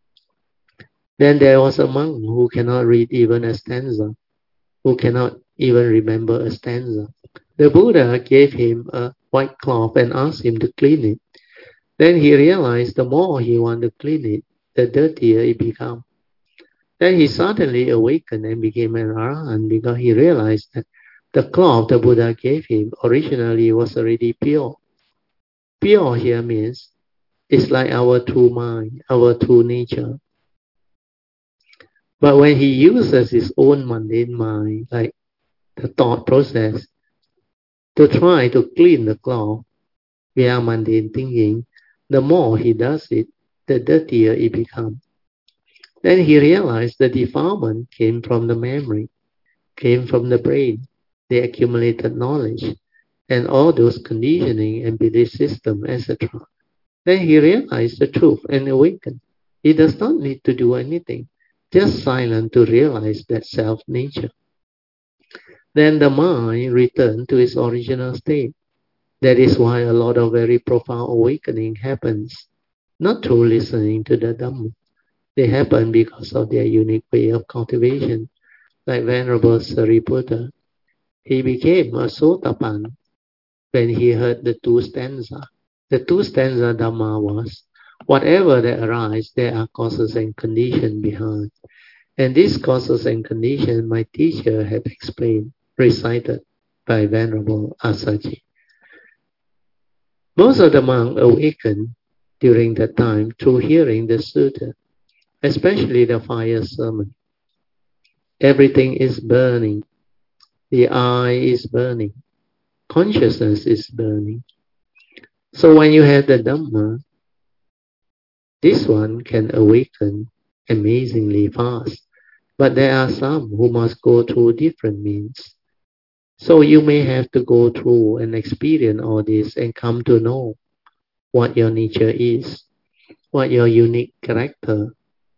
Then there was a monk who cannot read even a stanza, who cannot even remember a stanza. The Buddha gave him a white cloth and asked him to clean it. Then he realized the more he wanted to clean it, the dirtier it became. Then he suddenly awakened and became an Arahant because he realized that the cloth the Buddha gave him originally was already pure. Pure here means it's like our true mind, our true nature. But when he uses his own mundane mind, like the thought process, to try to clean the cloth via mundane thinking, the more he does it, the dirtier it becomes. Then he realized the defilement came from the memory, came from the brain, the accumulated knowledge, and all those conditioning and belief system, et cetera. Then he realized the truth and awakened. He does not need to do anything, just silent to realize that self-nature. Then the mind returned to its original state. That is why a lot of very profound awakening happens, not through listening to the Dhamma. They happen because of their unique way of cultivation. Like Venerable Sariputta, he became a Sotapan when he heard the two stanza. The two stanza Dhamma was, whatever that arises, there are causes and conditions behind. And these causes and conditions my teacher had explained, recited by Venerable Asaji. Most of the monks awakened during that time through hearing the sutta, especially the fire sermon. Everything is burning. The eye is burning. Consciousness is burning. So when you have the Dhamma, this one can awaken amazingly fast. But there are some who must go through different means. So you may have to go through and experience all this and come to know what your nature is, what your unique character,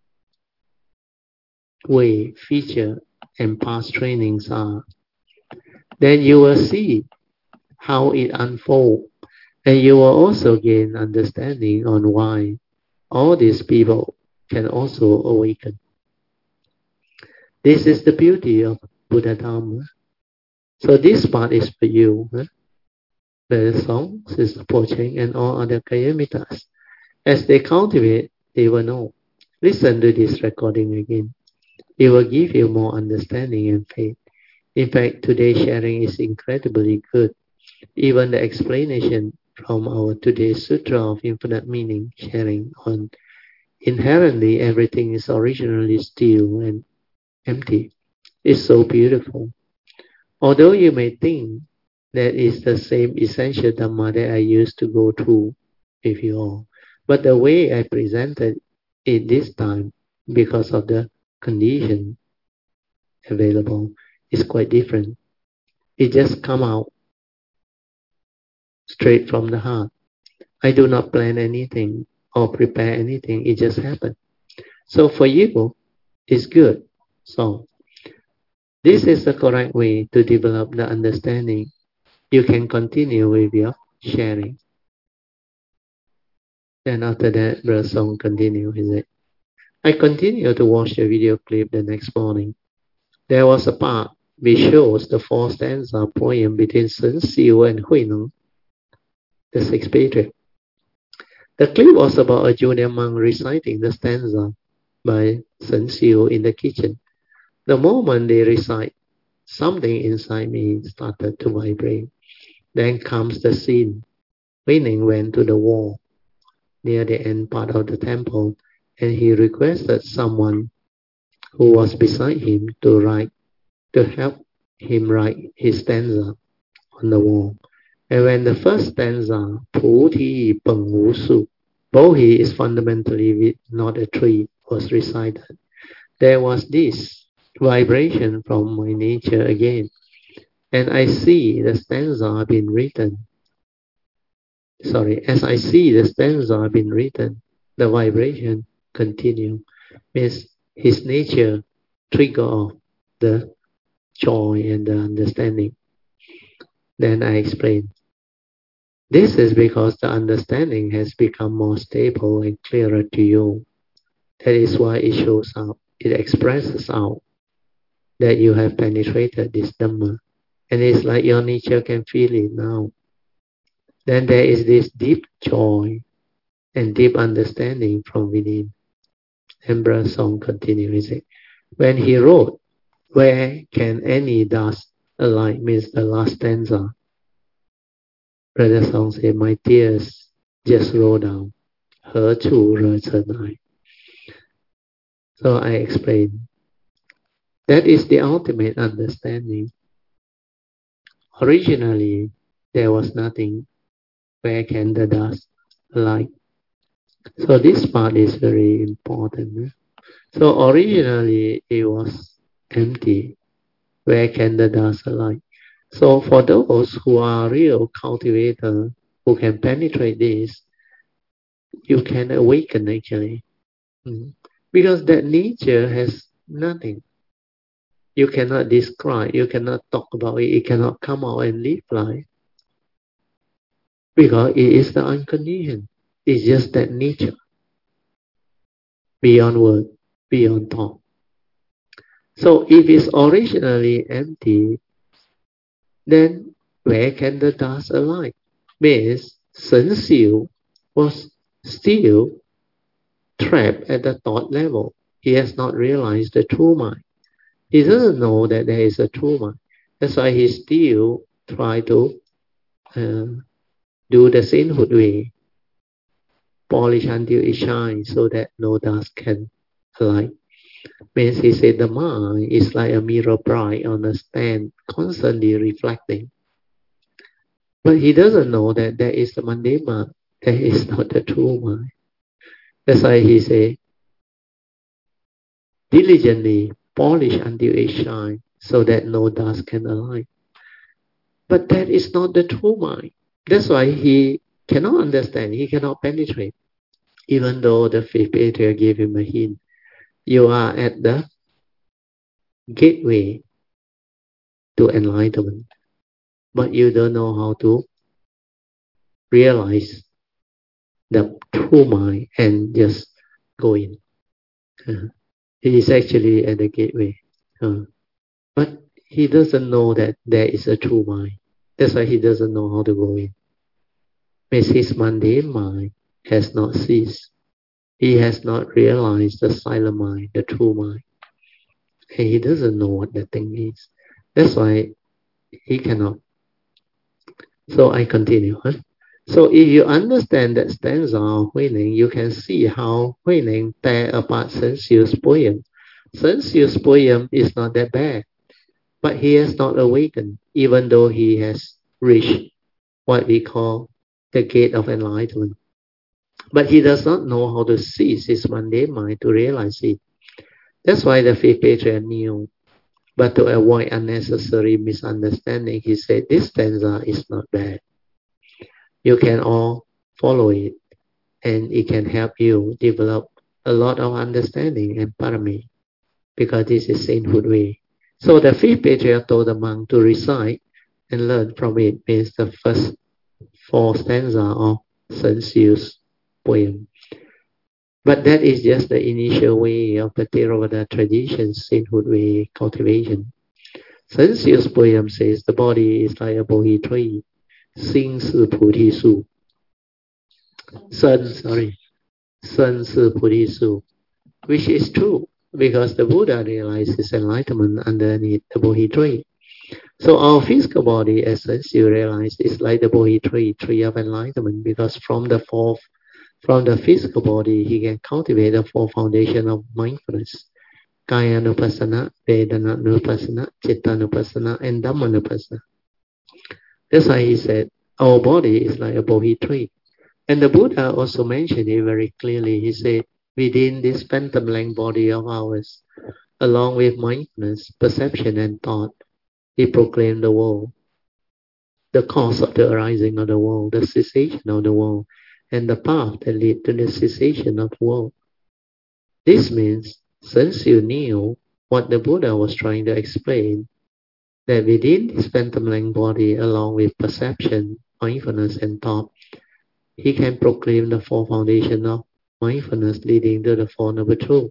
way, feature, and past trainings are. Then you will see how it unfolds, and you will also gain understanding on why all these people can also awaken. This is the beauty of Buddha Dhamma. So this part is for you. Huh? The songs, Sister Pocheng, and all other Kayamitas. As they cultivate, they will know. Listen to this recording again. It will give you more understanding and faith. In fact, today's sharing is incredibly good. Even the explanation from our today's Sutra of Infinite Meaning sharing on inherently everything is originally still and empty is so beautiful. Although you may think that is the same essential Dhamma that I used to go through with you all, but the way I presented it this time, because of the condition available, is quite different. It just come out straight from the heart. I do not plan anything or prepare anything. It just happened. So for you, it's good. So this is the correct way to develop the understanding. You can continue with your sharing. Then after that, Brother Song continue, is it? I continued to watch the video clip the next morning. There was a part which shows the four stanza poem between Sun Xiu and Hui Neng, the sixth patriarch. The clip was about a junior monk reciting the stanza by Sun Xiu in the kitchen. The moment they recite, something inside me started to vibrate. Then comes the scene. Hui Neng went to the wall near the end part of the temple, and he requested someone who was beside him to write, to help him write his stanza on the wall. And when the first stanza, Pu Ti Peng Wu Su, Bodhi is fundamentally not a tree, was recited, there was this vibration from my nature again. And I see the stanza being written. Sorry, as I see the stanza being written, the vibration continue. Means his nature trigger off the joy and the understanding. Then I explain. This is because the understanding has become more stable and clearer to you. That is why it shows up. It expresses out that you have penetrated this Dhamma. And it's like your nature can feel it now. Then there is this deep joy and deep understanding from within. And Brother Song continues it. When he wrote, "Where can any dust alight?" means the last stanza. Brother Song said, "My tears just roll down. 何处惹尘埃?" So I explained, that is the ultimate understanding. Originally, there was nothing. Where can the dust alight? So this part is very important. So originally, it was empty. Where can the dust alight? So for those who are real cultivators, who can penetrate this, you can awaken actually. Mm. Because that nature has nothing. You cannot describe, you cannot talk about it, it cannot come out and live life. Because it is the unconditioned. It's just that nature. Beyond word, beyond thought. So if it's originally empty, then where can the dust alight? Means Shen Xiu was still trapped at the thought level. He has not realized the true mind. He doesn't know that there is a true mind. That's why he still try to uh, do the sainthood way, polish until it shines so that no dust can alight. Means he said the mind is like a mirror bright on a stand, constantly reflecting. But he doesn't know that there is the mundane mind. That is not the true mind. That's why he said, diligently polish until it shines so that no dust can alight. But that is not the true mind. That's why he cannot understand, he cannot penetrate. Even though the fifth patriarch gave him a hint, you are at the gateway to enlightenment, but you don't know how to realize the true mind and just go in. Uh, he is actually at the gateway. Uh, but he doesn't know that there is a true mind. That's why he doesn't know how to go in. Because his mundane mind has not ceased. He has not realized the silent mind, the true mind. And he doesn't know what that thing is. That's why he cannot. So I continue. Huh? So if you understand that stanza of Huineng, you can see how Huineng tear apart Shen Xiu's poem. Shen Xiu's poem is not that bad, but he has not awakened, even though he has reached what we call the gate of enlightenment. But he does not know how to seize his mundane mind to realize it. That's why the fifth patriarch knew. But to avoid unnecessary misunderstanding, he said, this stanza is not bad. You can all follow it, and it can help you develop a lot of understanding and parami, because this is sainthood way. So the fifth patriarch told the monk to recite and learn from it, means the first four stanza of Shen Xiu's poem. But that is just the initial way of the Theravada tradition, sainthood way cultivation. Shen Xiu's poem says the body is like a Bodhi tree, Xing Si Pudhi Su. Sun, sorry, Sun Si Pudhi Su, which is true because the Buddha realized his enlightenment underneath the Bodhi tree. So our physical body, as Shen Xiu realized, is like the Bodhi tree, tree of enlightenment, because from the fourth, from the physical body, he can cultivate the four foundation of mindfulness. Kaya-nupassana, Vedana-nupassana, Chitta-nupassana, and Dhamma-nupassana. That's why he said, our body is like a Bodhi tree. And the Buddha also mentioned it very clearly. He said, within this phantom-length body of ours, along with mindfulness, perception, and thought, he proclaimed the world, the cause of the arising of the world, the cessation of the world, and the path that leads to the cessation of the world. This means Shen Xiu knew what the Buddha was trying to explain, that within his phantom-length body, along with perception, mindfulness, and thought, he can proclaim the four foundations of mindfulness leading to the Four Noble Truths.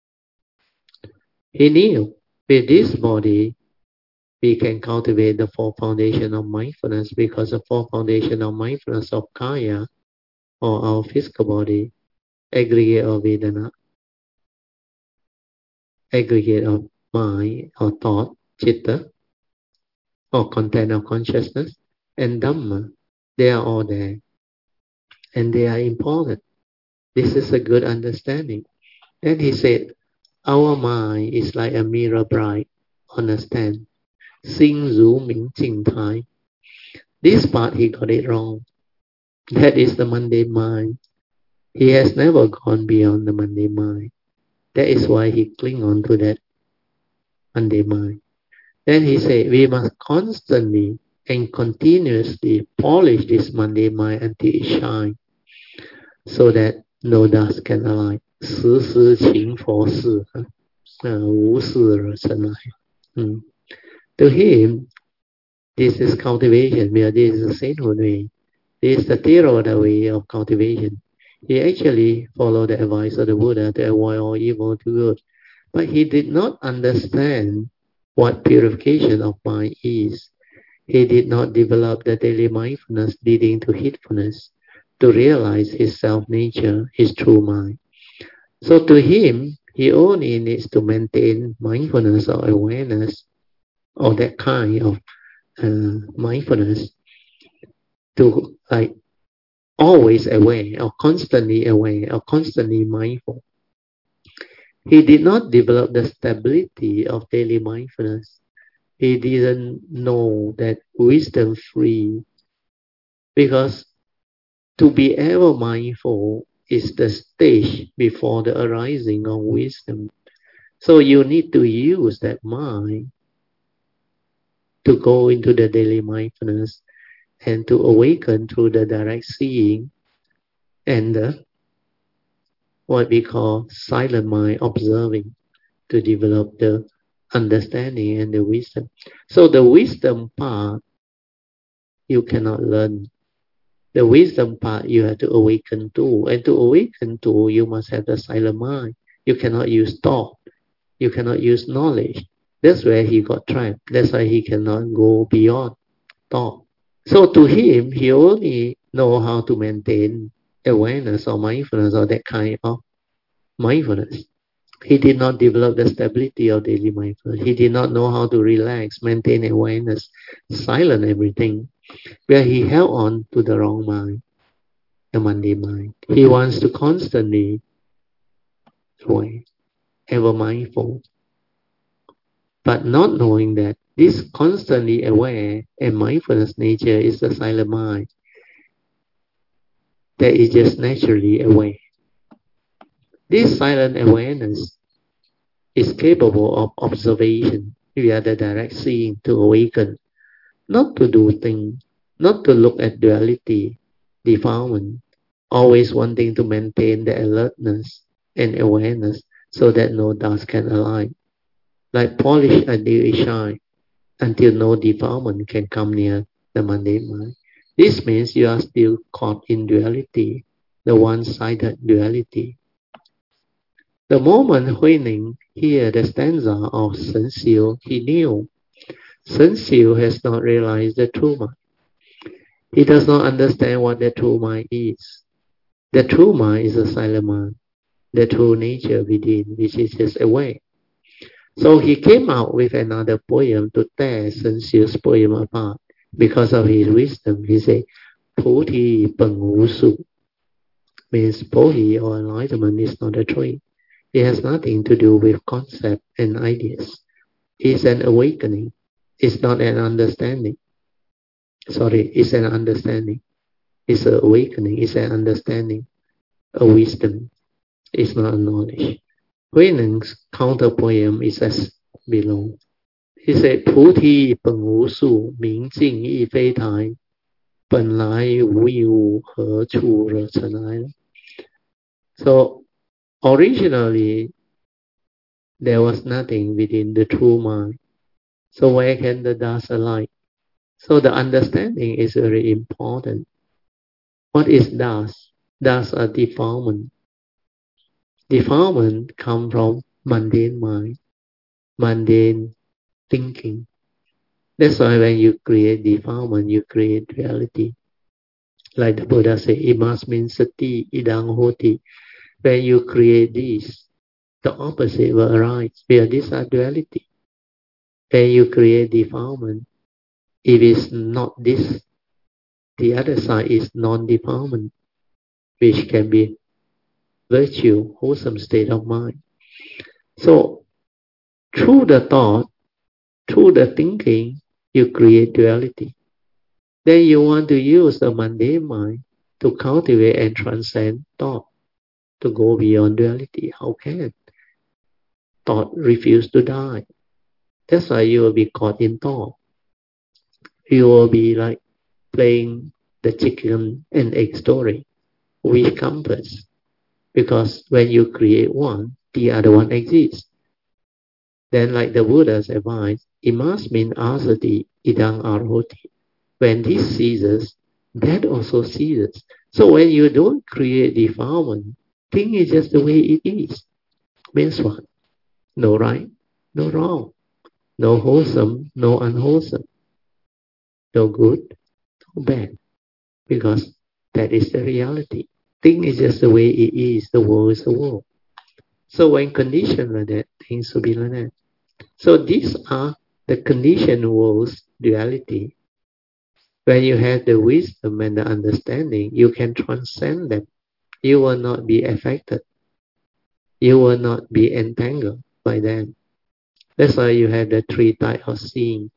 He knew with this body, we can cultivate the four foundations of mindfulness, because the four foundations of mindfulness of Kaya, or our physical body, aggregate of Vedana, aggregate of mind or thought, chitta, or content of consciousness, and Dhamma. They are all there. And they are important. This is a good understanding. Then he said, our mind is like a mirror bright on a stand. Xing Zu Ming Jing Tai. This part he got it wrong. That is the mundane mind. He has never gone beyond the mundane mind. That is why he cling on to that mundane mind. Then he said, we must constantly and continuously polish this mundane mind until it shines, so that no dust can alight. 时时勤佛事, uh, 无事而成来. Mm. To him, this is cultivation, where this is the sainthood way. This is the Theravada way of cultivation. He actually followed the advice of the Buddha to avoid all evil to good. But he did not understand what purification of mind is. He did not develop the daily mindfulness leading to heedfulness to realize his self-nature, his true mind. So to him, he only needs to maintain mindfulness or awareness or that kind of uh, mindfulness to like always aware or constantly aware or constantly mindful. He did not develop the stability of daily mindfulness. He didn't know that wisdom free, because to be ever mindful is the stage before the arising of wisdom. So you need to use that mind to go into the daily mindfulness and to awaken through the direct seeing and the, what we call silent mind observing, to develop the understanding and the wisdom. So the wisdom part you cannot learn. The wisdom part you have to awaken to. And to awaken to, you must have the silent mind. You cannot use thought. You cannot use knowledge. That's where he got trapped. That's why he cannot go beyond thought. So to him, he only know how to maintain awareness or mindfulness or that kind of mindfulness. He did not develop the stability of daily mindfulness. He did not know how to relax, maintain awareness, silence everything, where he held on to the wrong mind, the mundane mind. He wants to constantly aware, ever mindful, but not knowing that this constantly aware and mindfulness nature is the silent mind that is just naturally aware. This silent awareness is capable of observation via the direct seeing to awaken, not to do things, not to look at duality, defilement, always wanting to maintain the alertness and awareness so that no dust can alight. Like polish until it shines, until no defilement can come near the mundane mind. This means you are still caught in duality, the one-sided duality. The moment Huining heard the stanza of Shen Xiu, he knew Shen Xiu has not realized the true mind. He does not understand what the true mind is. The true mind is a silent mind, the true nature within, which is just aware. So he came out with another poem to tear Shen Xiu's poem apart. Because of his wisdom, he said, Puti Peng Wu Su, means Bodhi or enlightenment is not a tree. It has nothing to do with concept and ideas. It's an awakening. It's not an understanding. Sorry, it's an understanding. It's an awakening. It's an understanding. A wisdom. It's not a knowledge. Huineng's counter poem is as below. He said, 菩提本无树，明镜亦非台，本来无一物，何处惹尘埃? So, originally, there was nothing within the true mind. So where can the dust alight? So the understanding is very important. What is dust? Dust are defilement. Defilement come from mundane mind, mundane thinking. That's why when you create defilement, you create reality. Like the Buddha said, it must mean sati idang hoti. When you create this, the opposite will arise. Where these are duality. When you create defilement, if it's not this, the other side is non-defilement, which can be virtue, wholesome state of mind. So, through the thought, through the thinking, you create duality. Then you want to use the mundane mind to cultivate and transcend thought, to go beyond duality. How can? Thought refuse to die. That's why you will be caught in thought. You will be like playing the chicken and egg story. Which comes first? Because when you create one, the other one exists. Then like the Buddha's advice, it must mean asati idang arhoti. When this ceases, that also ceases. So when you don't create defilement, thing is just the way it is. Means what? No right, no wrong. No wholesome, no unwholesome. No good, no bad. Because that is the reality. Thing is just the way it is. The world is the world. So when conditioned like that, things will be like that. So these are the conditioned world's duality. When you have the wisdom and the understanding, you can transcend them. You will not be affected. You will not be entangled by them. That's why you have the three types of seeing.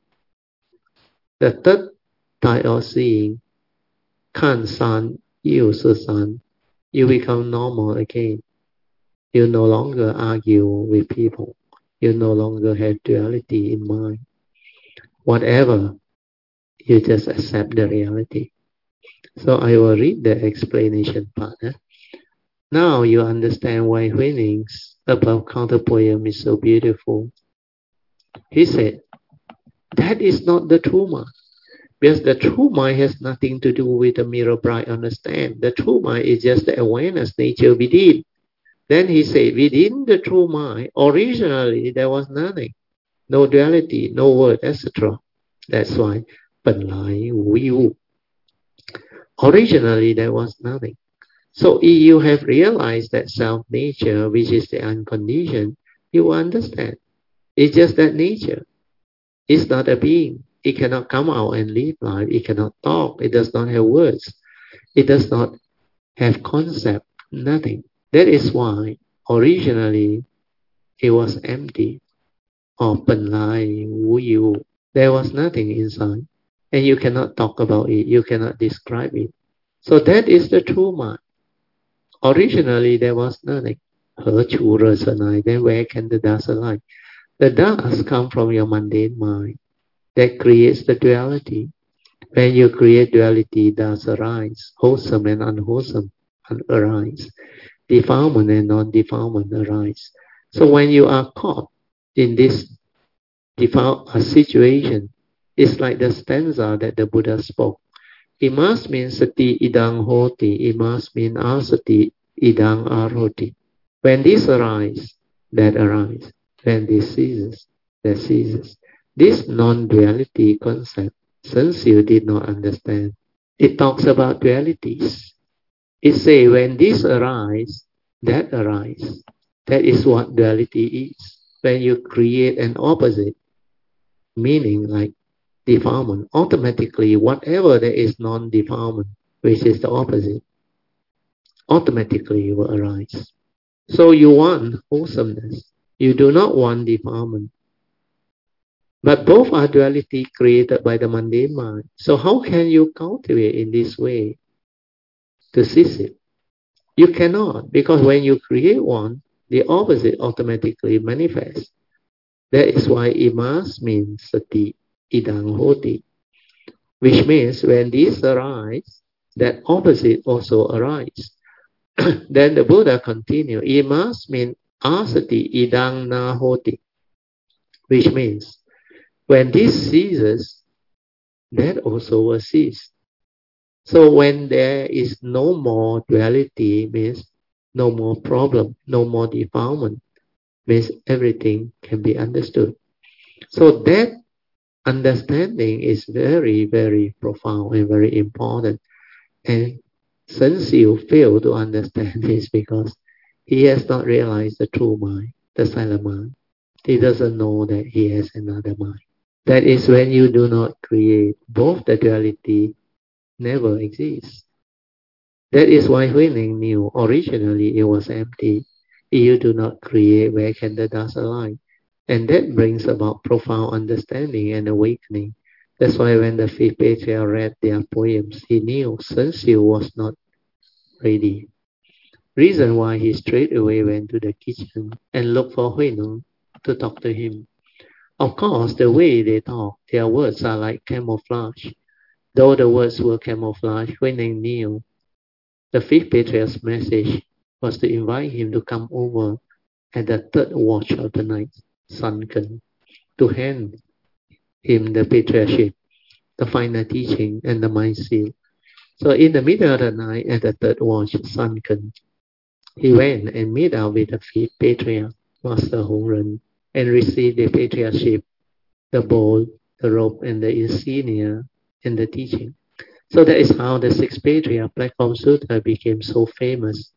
The third type of seeing, kan san, yu su san, you become normal again. You no longer argue with people. You no longer have duality in mind. Whatever, you just accept the reality. So I will read the explanation part. Eh? Now you understand why Huining's above counter poem is so beautiful. He said, that is not the true mind. Because the true mind has nothing to do with the mirror bright understand. The true mind is just the awareness nature within. Then he said, within the true mind, originally there was nothing. No duality, no word, et cetera. That's why, 本来无一物. Originally there was nothing. So if you have realized that self-nature, which is the unconditioned, you will understand. It's just that nature. It's not a being. It cannot come out and live life. It cannot talk. It does not have words. It does not have concept. Nothing. That is why originally it was empty. Or 本来无一物. There was nothing inside. And you cannot talk about it. You cannot describe it. So that is the true mind. Originally there was nothing. 何处惹尘埃? Then where can the dust arise? The dust comes from your mundane mind. That creates the duality. When you create duality, dust arise. Wholesome and unwholesome arise. Defilement and non-defilement arise. So when you are caught in this situation, it's like the stanza that the Buddha spoke. It must mean sati idang hoti. It must mean asati idang arhoti. When this arises, that arises. When this ceases, that ceases. This non-duality concept, since you did not understand, it talks about dualities. It says when this arises, that arises. That is what duality is. When you create an opposite, meaning like defilement, automatically whatever that is non-defilement, which is the opposite, automatically will arise. So you want wholesomeness. You do not want defilement. But both are duality created by the mundane mind. So how can you cultivate in this way to cease it? You cannot, because when you create one, the opposite automatically manifests. That is why imas means sati idang hoti, which means when this arises, that opposite also arises. Then the Buddha continued, imas means asati idang na hoti, which means when this ceases, that also will cease. So when there is no more duality, means no more problem, no more defilement, means everything can be understood. So that understanding is very, very profound and very important. And since you fail to understand this, because he has not realized the true mind, the silent mind. He doesn't know that he has another mind. That is when you do not create, both the duality never exists. That is why Huining knew originally it was empty. If you do not create, where can the dust align? And that brings about profound understanding and awakening. That's why when the fifth patriarch read their poems, he knew Sun Xiu was not ready. Reason why he straight away went to the kitchen and looked for Huineng to talk to him. Of course, the way they talk, their words are like camouflage. Though the words were camouflage, Huineng knew the fifth patriarch's message was to invite him to come over at the third watch of the night, sunken, to hand him the patriarchship, the final teaching, and the mind seal. So in the middle of the night, at the third watch, sunken, he went and met up with the fifth patriarch, Master Hong Ren, and received the patriarchship, the bowl, the robe, and the insignia, and the teaching. So that is how the sixth patriarch, Platform Sutta, became so famous,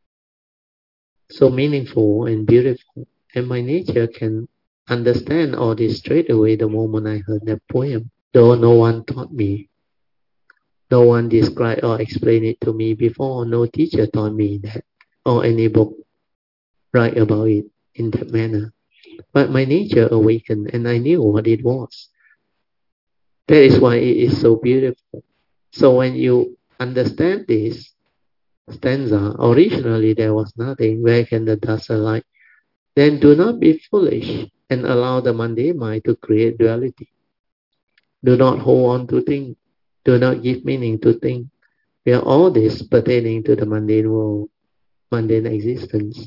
so meaningful and beautiful. And my nature can understand all this straight away the moment I heard that poem, though no one taught me. No one described or explained it to me before. No teacher taught me that, or any book write about it in that manner. But my nature awakened and I knew what it was. That is why it is so beautiful. So when you understand this stanza, originally there was nothing, where can the dust align? Then do not be foolish and allow the mundane mind to create duality. Do not hold on to things. Do not give meaning to things. We are all this pertaining to the mundane world, mundane existence.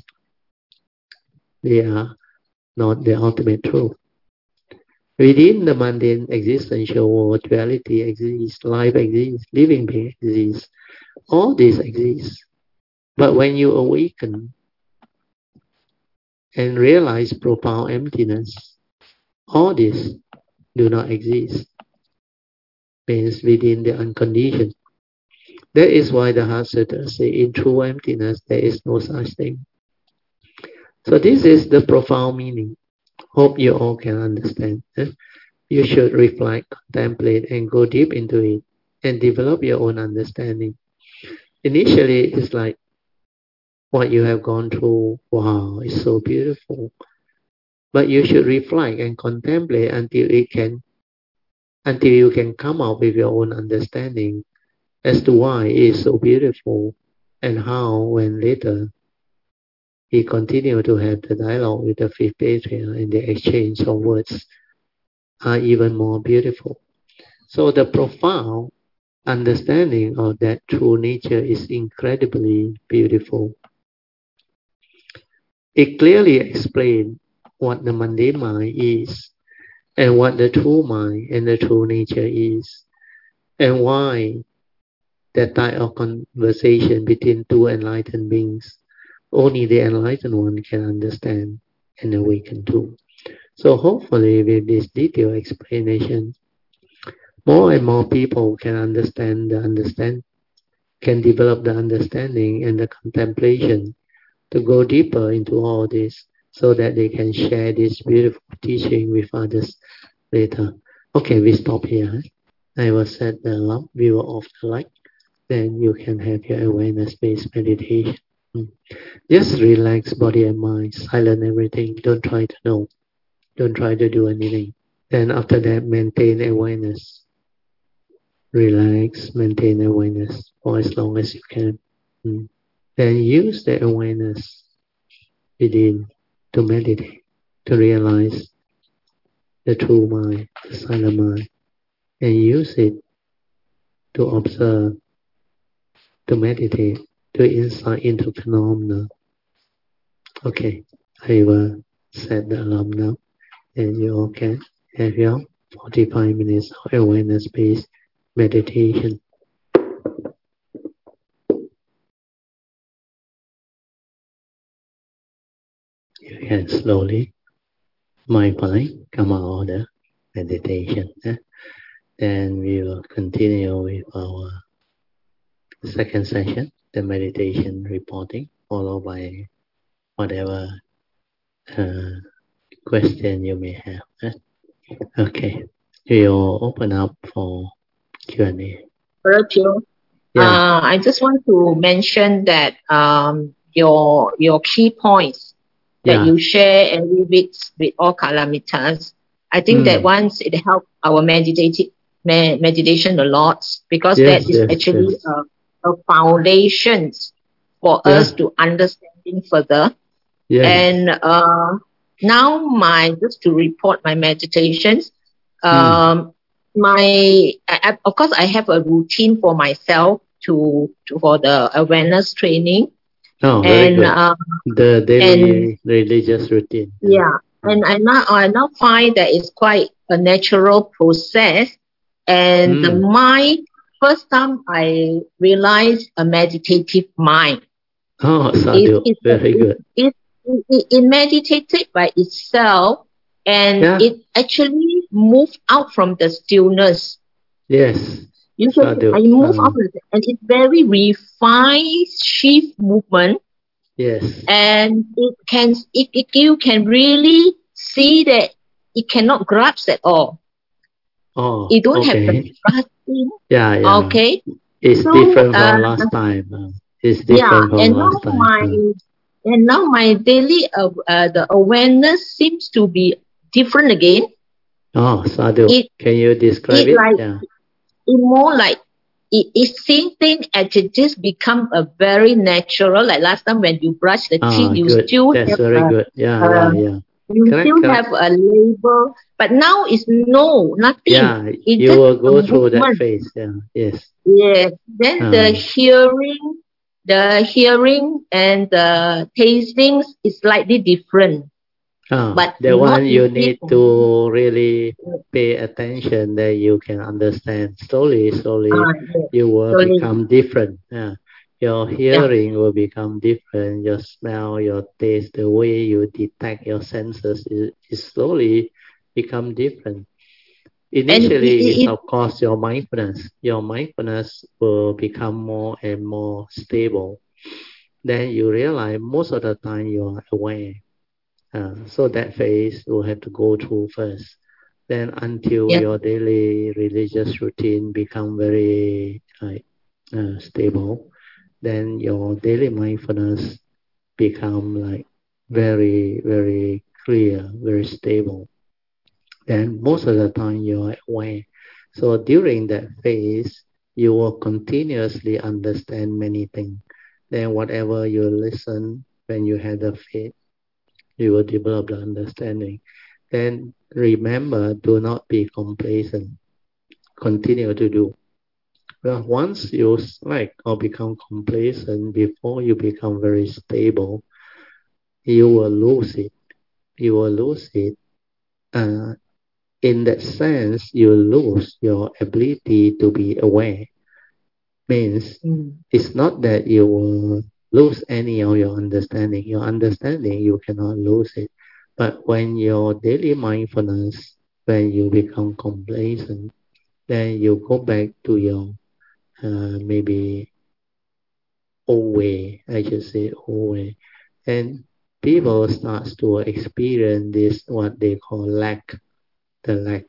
They are not the ultimate truth. Within the mundane existential world, duality exists, life exists, living being exists. All this exists. But when you awaken and realize profound emptiness, all this do not exist. Means within the unconditioned. That is why the Heart Sutta say, in true emptiness there is no such thing. So this is the profound meaning. Hope you all can understand. Eh? You should reflect, contemplate, and go deep into it, and develop your own understanding. Initially, it's like what you have gone through. Wow, it's so beautiful. But you should reflect and contemplate until it can, until you can come out with your own understanding as to why it is so beautiful, and how, when later he continued to have the dialogue with the fifth patriarch, and the exchange of words are even more beautiful. So the profound understanding of that true nature is incredibly beautiful. It clearly explains what the mundane mind is, and what the true mind and the true nature is, and why that type of conversation between two enlightened beings, only the enlightened one can understand and awaken to. So hopefully with this detailed explanation, more and more people can understand the understand, can develop the understanding and the contemplation to go deeper into all this, so that they can share this beautiful teaching with others later. Okay, we stop here. I will set the alarm. We will off the light. Then you can have your awareness-based meditation. Just relax body and mind, silent everything. Don't try to know. Don't try to do anything. Then after that, maintain awareness. Relax, maintain awareness for as long as you can. Then use the awareness within to meditate, to realize the true mind, the silent mind, and use it to observe, to meditate, to insight into phenomena. Okay, I will set the alarm now, and you all can have your forty-five minutes of awareness-based meditation. You can slowly, mindfully come out of the meditation. Eh? Then we will continue with our second session, the meditation reporting, followed by whatever uh, question you may have. eh? Okay, we'll open up for Q and A. Virgil, Yeah, uh, I just want to mention that um, your your key points that yeah, you share every week with all Kalamitas, I think that mm, once it helps our meditative me- meditation a lot because that yes, is yes, actually yes, a, a foundation for us yeah, to understanding further. yes, And uh, now my just to report my meditations. mm. Um, my I, I- of course I have a routine for myself to, to for the awareness training Oh, very and good. uh, The and daily religious routine. Yeah. yeah, Mm. and I now I now find that it's quite a natural process. And the Mm. mind, first time I realized a meditative mind. Oh, It sadhu, it very it good. it, it, it, it meditated by itself, and Yeah, it actually moved out from the stillness. yes, Usually, sadhu. I move Uh, out, from the, and it's very refined shift movement, yes. and it can it, it you can really see that it cannot grasp at all. Oh, It don't have the okay. grasping. Yeah, yeah. Okay, It's so different uh, from last time. Uh, it's yeah, different from and now last time. my Uh, and now my daily uh, uh, the awareness seems to be different again. oh, sadhu. It Can you describe it it? like Yeah. it more like it it seeing thing as it just become a very natural. Like last time when you brush the teeth, Ah, you good. still That's have very a, good. Yeah, a yeah, yeah. you Correct, still have correct. a label, but now it's no nothing. Yeah, It's you just will a go through that movement. phase. Yeah, yes. Yes. Then the Uh, hearing, the hearing and the tastings is slightly different, Ah, but the one not you easy need for me. to really pay attention that you can understand. Slowly, slowly, Uh, yes. you will Slowly. become different. Yeah. Your Yeah. hearing will become different. Your smell, your taste, the way you detect your senses is, is slowly become different. And it, Initially, it's it, it of course your mindfulness. Your mindfulness will become more and more stable. Then you realize most of the time you are aware. Uh, so that phase will have to go through first. Then until yeah. your daily religious routine become very like, uh, stable, then your daily mindfulness become like very, very clear, very stable. Then most of the time you are aware. So during that phase, you will continuously understand many things. Then whatever you listen when you have the faith, you will develop the understanding. Then remember, do not be complacent. Continue to do. Well, once you slack or become complacent before you become very stable, you will lose it. You will lose it. Uh, in that sense, you lose your ability to be aware. Means Mm. it's not that you will lose any of your understanding. Your understanding, you cannot lose it. But when your daily mindfulness, when you become complacent, then you go back to your uh, maybe old way, I should say old way. And people starts to experience this, what they call lack, the lack.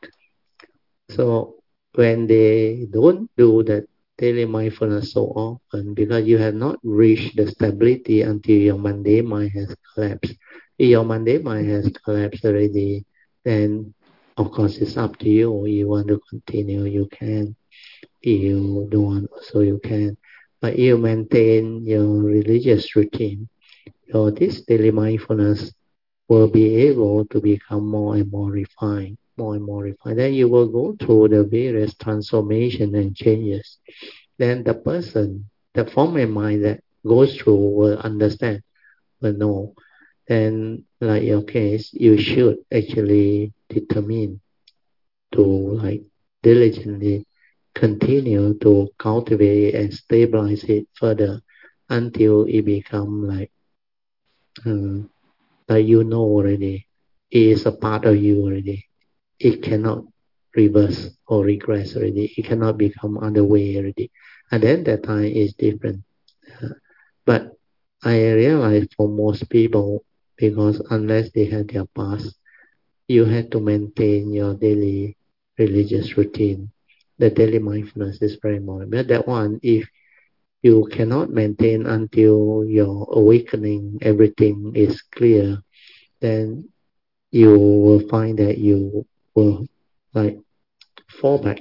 So when they don't do that daily mindfulness so often, because you have not reached the stability until your mundane mind has collapsed. If your mundane mind has collapsed already, then of course it's up to you. You want to continue, you can. If you don't want, so you can. But you maintain your religious routine. Your this daily mindfulness will be able to become more and more refined, more and more refined. Then you will go through the various transformation and changes. Then the person, the form and mind that goes through will understand, will know. And like your case, you should actually determine to like diligently continue to cultivate and stabilize it further until it become like uh, like you know already. It is a part of you already. It cannot reverse or regress already. It cannot become other way already. And then that time is different. Uh, but I realize for most people, because unless they have their past, you have to maintain your daily religious routine. The daily mindfulness is very important. But that one, if you cannot maintain until your awakening, everything is clear, then you will find that you will like fall back.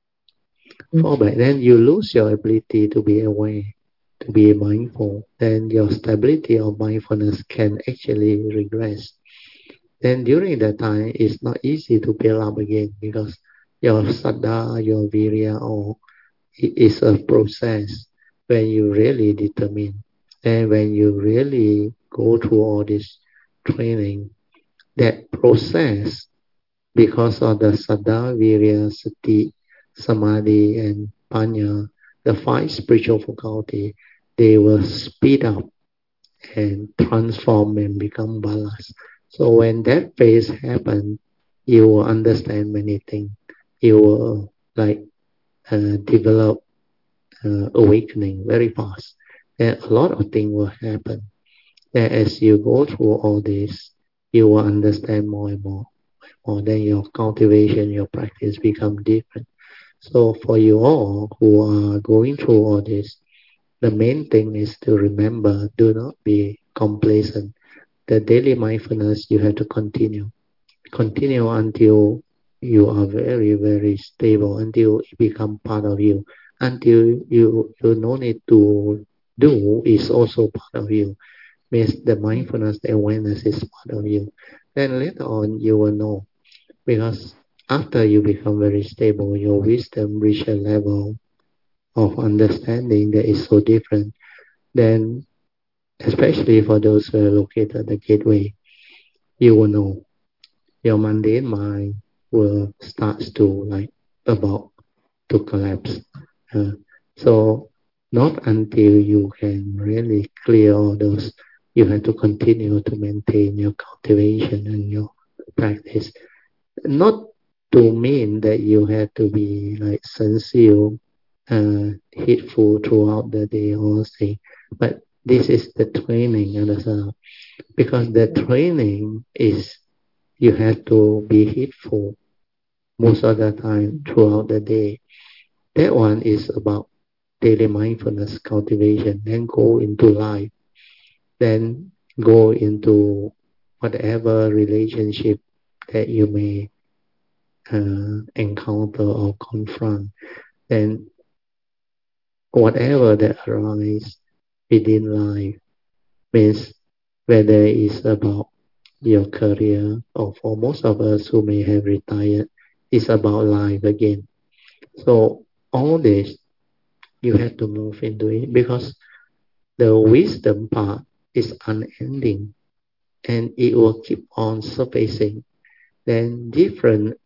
Fall back. Then you lose your ability to be aware, to be mindful. Then your stability of mindfulness can actually regress. Then during that time, it's not easy to build up again because your saddha, your virya, or it is a process when you really determine. And when you really go through all this training, that process, because of the saddha, virya, sati, samadhi, and panya, the five spiritual faculty, they will speed up and transform and become balas. So when that phase happens, you will understand many things. You will like uh, develop uh, awakening very fast. And a lot of things will happen. And as you go through all this, you will understand more and more. More. Then your cultivation, your practice become different. So for you all who are going through all this, the main thing is to remember, do not be complacent. The daily mindfulness you have to continue. Continue until you are very, very stable, until it becomes part of you. Until you, you no need to do is also part of you. Means the mindfulness, the awareness is part of you. Then later on you will know. Because after you become very stable, your wisdom reach a level of understanding that is so different. Then especially for those who are located at the gateway, you will know your mundane mind will start to like about to collapse. Uh, so not until you can really clear all those, you have to continue to maintain your cultivation and your practice. Not to mean that you have to be like sincere, uh, hateful throughout the day or say, but this is the training, understand? Because the training is you have to be hateful most of the time throughout the day. That one is about daily mindfulness cultivation. Then go into life. Then go into whatever relationship that you may uh, encounter or confront. Then whatever that arises within life means whether it's about your career or for most of us who may have retired, it's about life again. So all this, you have to move into it because the wisdom part is unending and it will keep on surfacing. Then different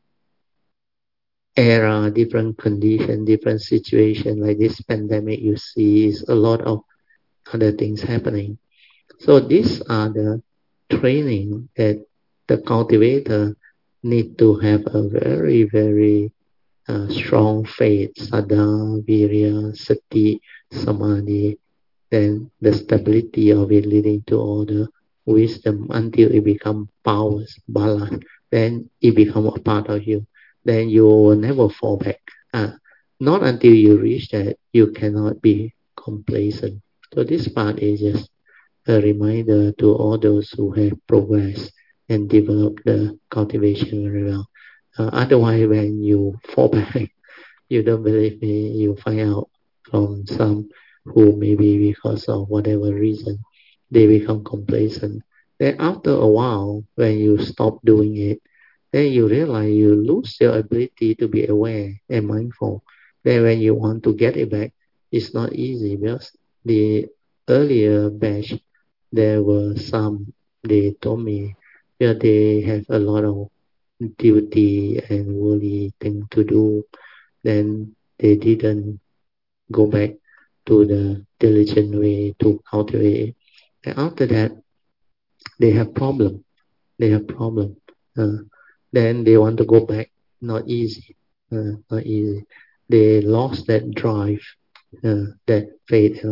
era, different condition, different situation like this pandemic you see is a lot of other things happening. So these are the training that the cultivator need to have a very, very uh, strong faith, saddha, virya, sati, samadhi, then the stability of it leading to all the wisdom until it become powers, balance, then it become a part of you. Then you will never fall back. Uh, not until you reach that, you cannot be complacent. So this part is just a reminder to all those who have progressed and developed the cultivation very well. Uh, otherwise, when you fall back, you don't believe me, you find out from some who maybe because of whatever reason, they become complacent. Then after a while, when you stop doing it, then you realize you lose your ability to be aware and mindful. Then when you want to get it back, it's not easy because the earlier batch, there were some, they told me, yeah, they have a lot of duty and worry thing to do. Then they didn't go back to the diligent way to cultivate. And after that, they have problem. They have problem. Uh, then they want to go back. Not easy. Uh, not easy. They lost that drive, uh, that faith. You know,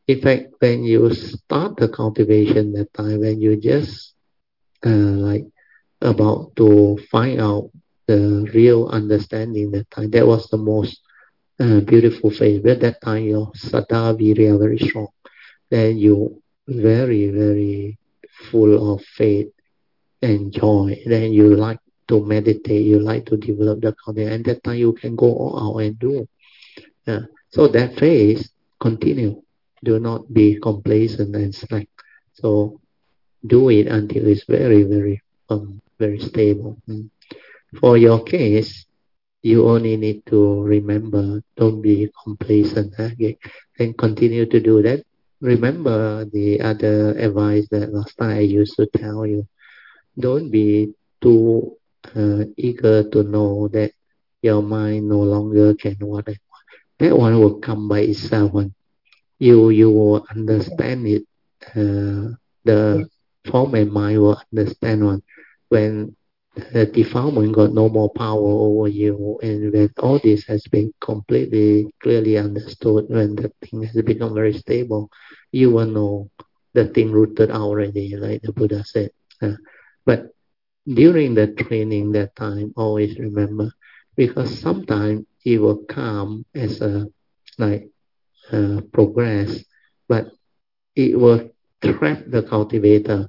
In fact, when you start the cultivation that time, when you just uh, like about to find out the real understanding that time, that was the most uh, beautiful phase. At that time, your saddha virya very strong. Then you very, very full of faith and joy. Then you like to meditate, you like to develop the confidence, and that time you can go all out and do. Yeah. So that phase continue. Do not be complacent and slack. So do it until it's very, very um, very stable. Mm. For your case, you only need to remember, don't be complacent, okay? And continue to do that. Remember the other advice that last time I used to tell you. Don't be too uh, eager to know that your mind no longer can what I want. That one will come by itself. One. You you will understand it. Uh, the form and mind will understand one. When the defilement got no more power over you, and when all this has been completely clearly understood, when the thing has become very stable, you will know the thing rooted out already, like the Buddha said. Uh, but during the training that time, always remember, because sometimes it will come as a like uh, progress, but it will trap the cultivator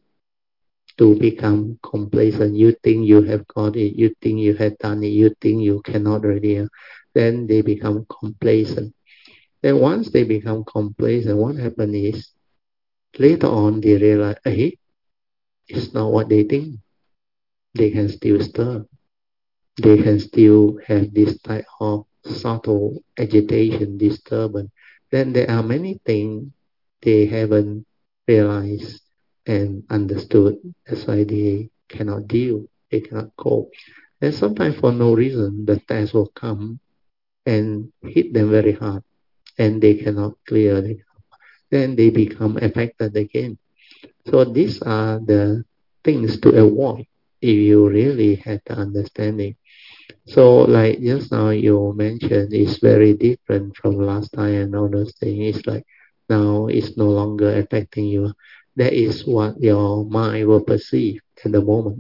to become complacent. You think you have got it, you think you have done it, you think you cannot already. Then they become complacent. Then once they become complacent, what happens is later on they realize, hey, it's not what they think. They can still stir. They can still have this type of subtle agitation, disturbance. Then there are many things they haven't realized and understood. That's why they cannot deal, they cannot cope. And sometimes for no reason, the test will come and hit them very hard, and they cannot clear it. Then they become affected again. So these are the things to avoid if you really have the understanding. So like just now you mentioned, it's very different from last time and all those things. It's like now it's no longer affecting you. That is what your mind will perceive at the moment.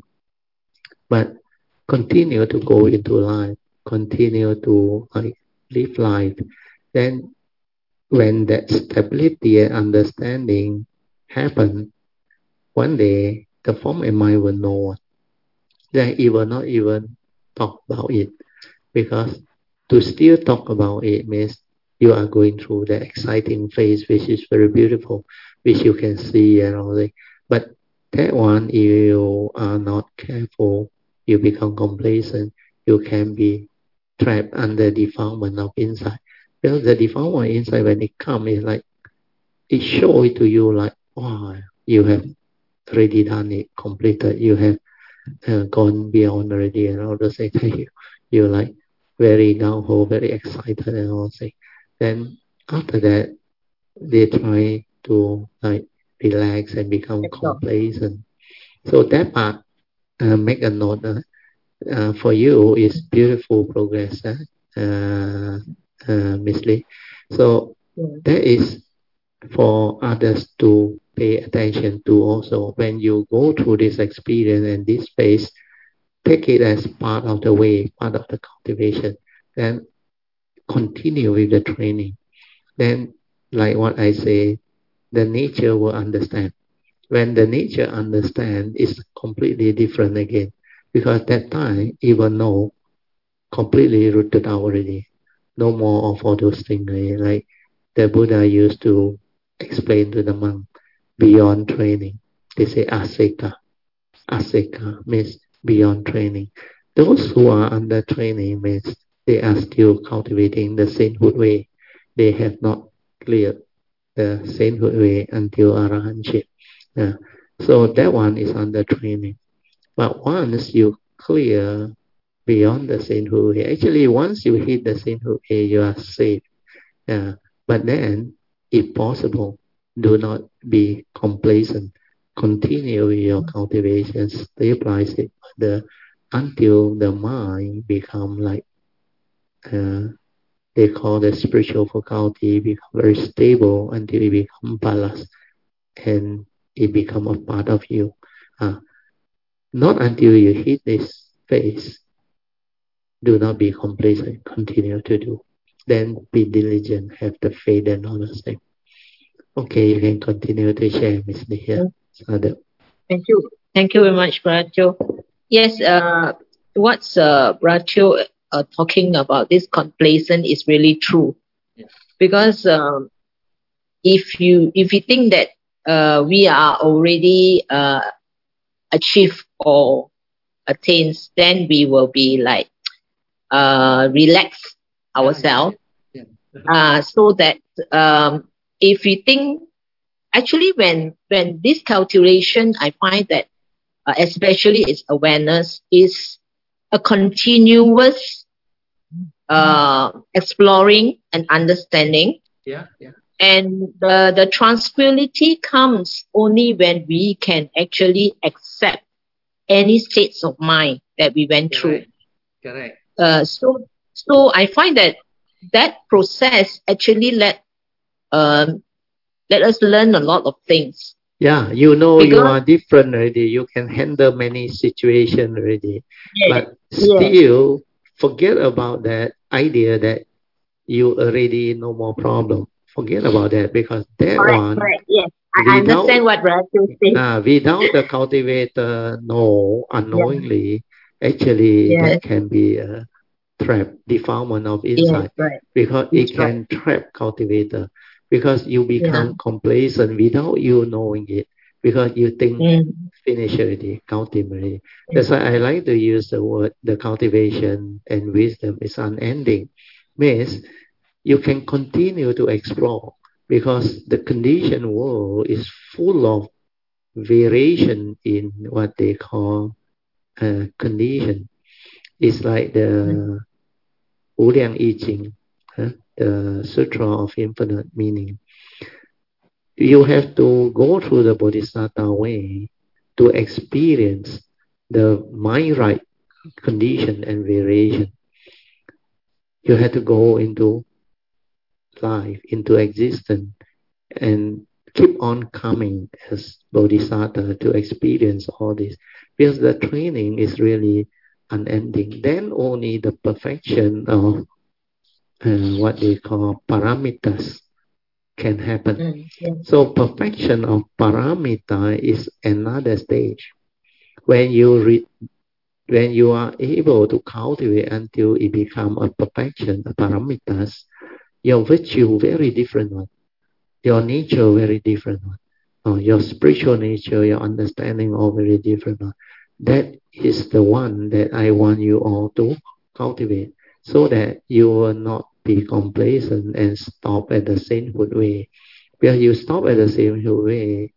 But continue to go into life, continue to like live life. Then when that stability and understanding happen, one day the form and mind will know. Then it will not even talk about it. Because to still talk about it means you are going through the exciting phase, which is very beautiful, which you can see and all that. But that one, if you are not careful, you become complacent, you can be trapped under defilement of insight. Because the defilement inside, when it comes, it's like, it shows it to you like, wow, you have already done it, completed, you have uh, gone beyond already, and all those things. you, you like very gung ho, very excited and all things. Then after that, they try to like relax and become complacent. So that part, uh, make a note. Uh, uh, for you is beautiful progress, uh, uh, uh, Miss Lee. So that is for others to pay attention to also. When you go through this experience and this phase, take it as part of the way, part of the cultivation. Then continue with the training. Then, like what I say, the nature will understand. When the nature understand, it's completely different again. Because that time, it will know completely rooted out already. No more of all those things. Like the Buddha used to explain to the monk, beyond training. They say aseka. Aseka means beyond training. Those who are under training means they are still cultivating the sainthood way. They have not cleared the sainthood way until arahantship. Yeah. So that one is under training. But once you clear beyond the sainthood way, actually once you hit the sainthood way, you are safe. Yeah. But then, if possible, do not be complacent. Continue your cultivation, stabilize it the, until the mind become like uh, they call the spiritual faculty become very stable until it become balanced and it become a part of you. Uh, not until you hit this phase. Do not be complacent. Continue to do. Then be diligent. Have the faith and understanding. Okay, you can continue to share, Miss Nihya. Sadhu. Thank you. Thank you very much, Bracho. Yes, uh, what's uh, Bracho uh, talking about, this complacent is really true. Yes. Because um, if you if you think that uh, we are already uh, achieved or attained, then we will be like uh, relax ourselves. Yeah, yeah, uh, so that um, if we think, actually when when this calculation, I find that uh, especially its awareness is a continuous uh, exploring and understanding. yeah, yeah. And the, the tranquility comes only when we can actually accept any states of mind that we went through. Correct. Correct. Uh, so, so I find that that process actually let um, let us learn a lot of things. Yeah, you know Because- you are different already. You can handle many situations already. Yes, But yes. still, forget about that idea that you already no more problem. Forget about that because that Correct, one, correct. Yes, I without- understand what Raju said. uh, without the cultivator know unknowingly, actually Yes. that can be a trap, defilement of Yes, insight. right. Because That's it can trap cultivator. Because you become complacent without you knowing it. Because you think Mm. finish already, cultivate already. That's why I like to use the word, the cultivation and wisdom is unending. Means you can continue to explore because the conditioned world is full of variation in what they call uh, condition. It's like the Wu Liang I Ching, huh? The Sutra of Infinite Meaning. You have to go through the Bodhisattva way to experience the mind right condition and variation. You have to go into life, into existence, and keep on coming as Bodhisattva to experience all this. Because the training is really unending. Then only the perfection of uh, what they call paramitas can happen. Mm. Yes. So perfection of paramita is another stage. When you re- when you are able to cultivate until it become a perfection, a paramitas, your virtue very different one, your nature very different one, uh, your spiritual nature, your understanding all very different one. That is the one that I want you all to cultivate, so that you will not be complacent and stop at the sainthood way. Because you stop at the sainthood way,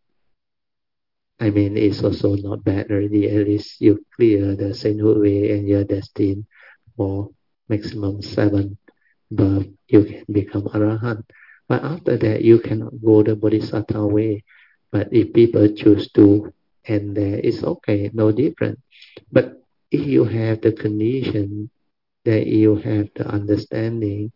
I mean, it's also not bad already. At least you clear the sainthood way and you're destined for maximum seven birth. You can become Arahant. But after that, you cannot go the Bodhisattva way. But if people choose to end there, it's okay, no different. But if you have the condition, that you have the understanding,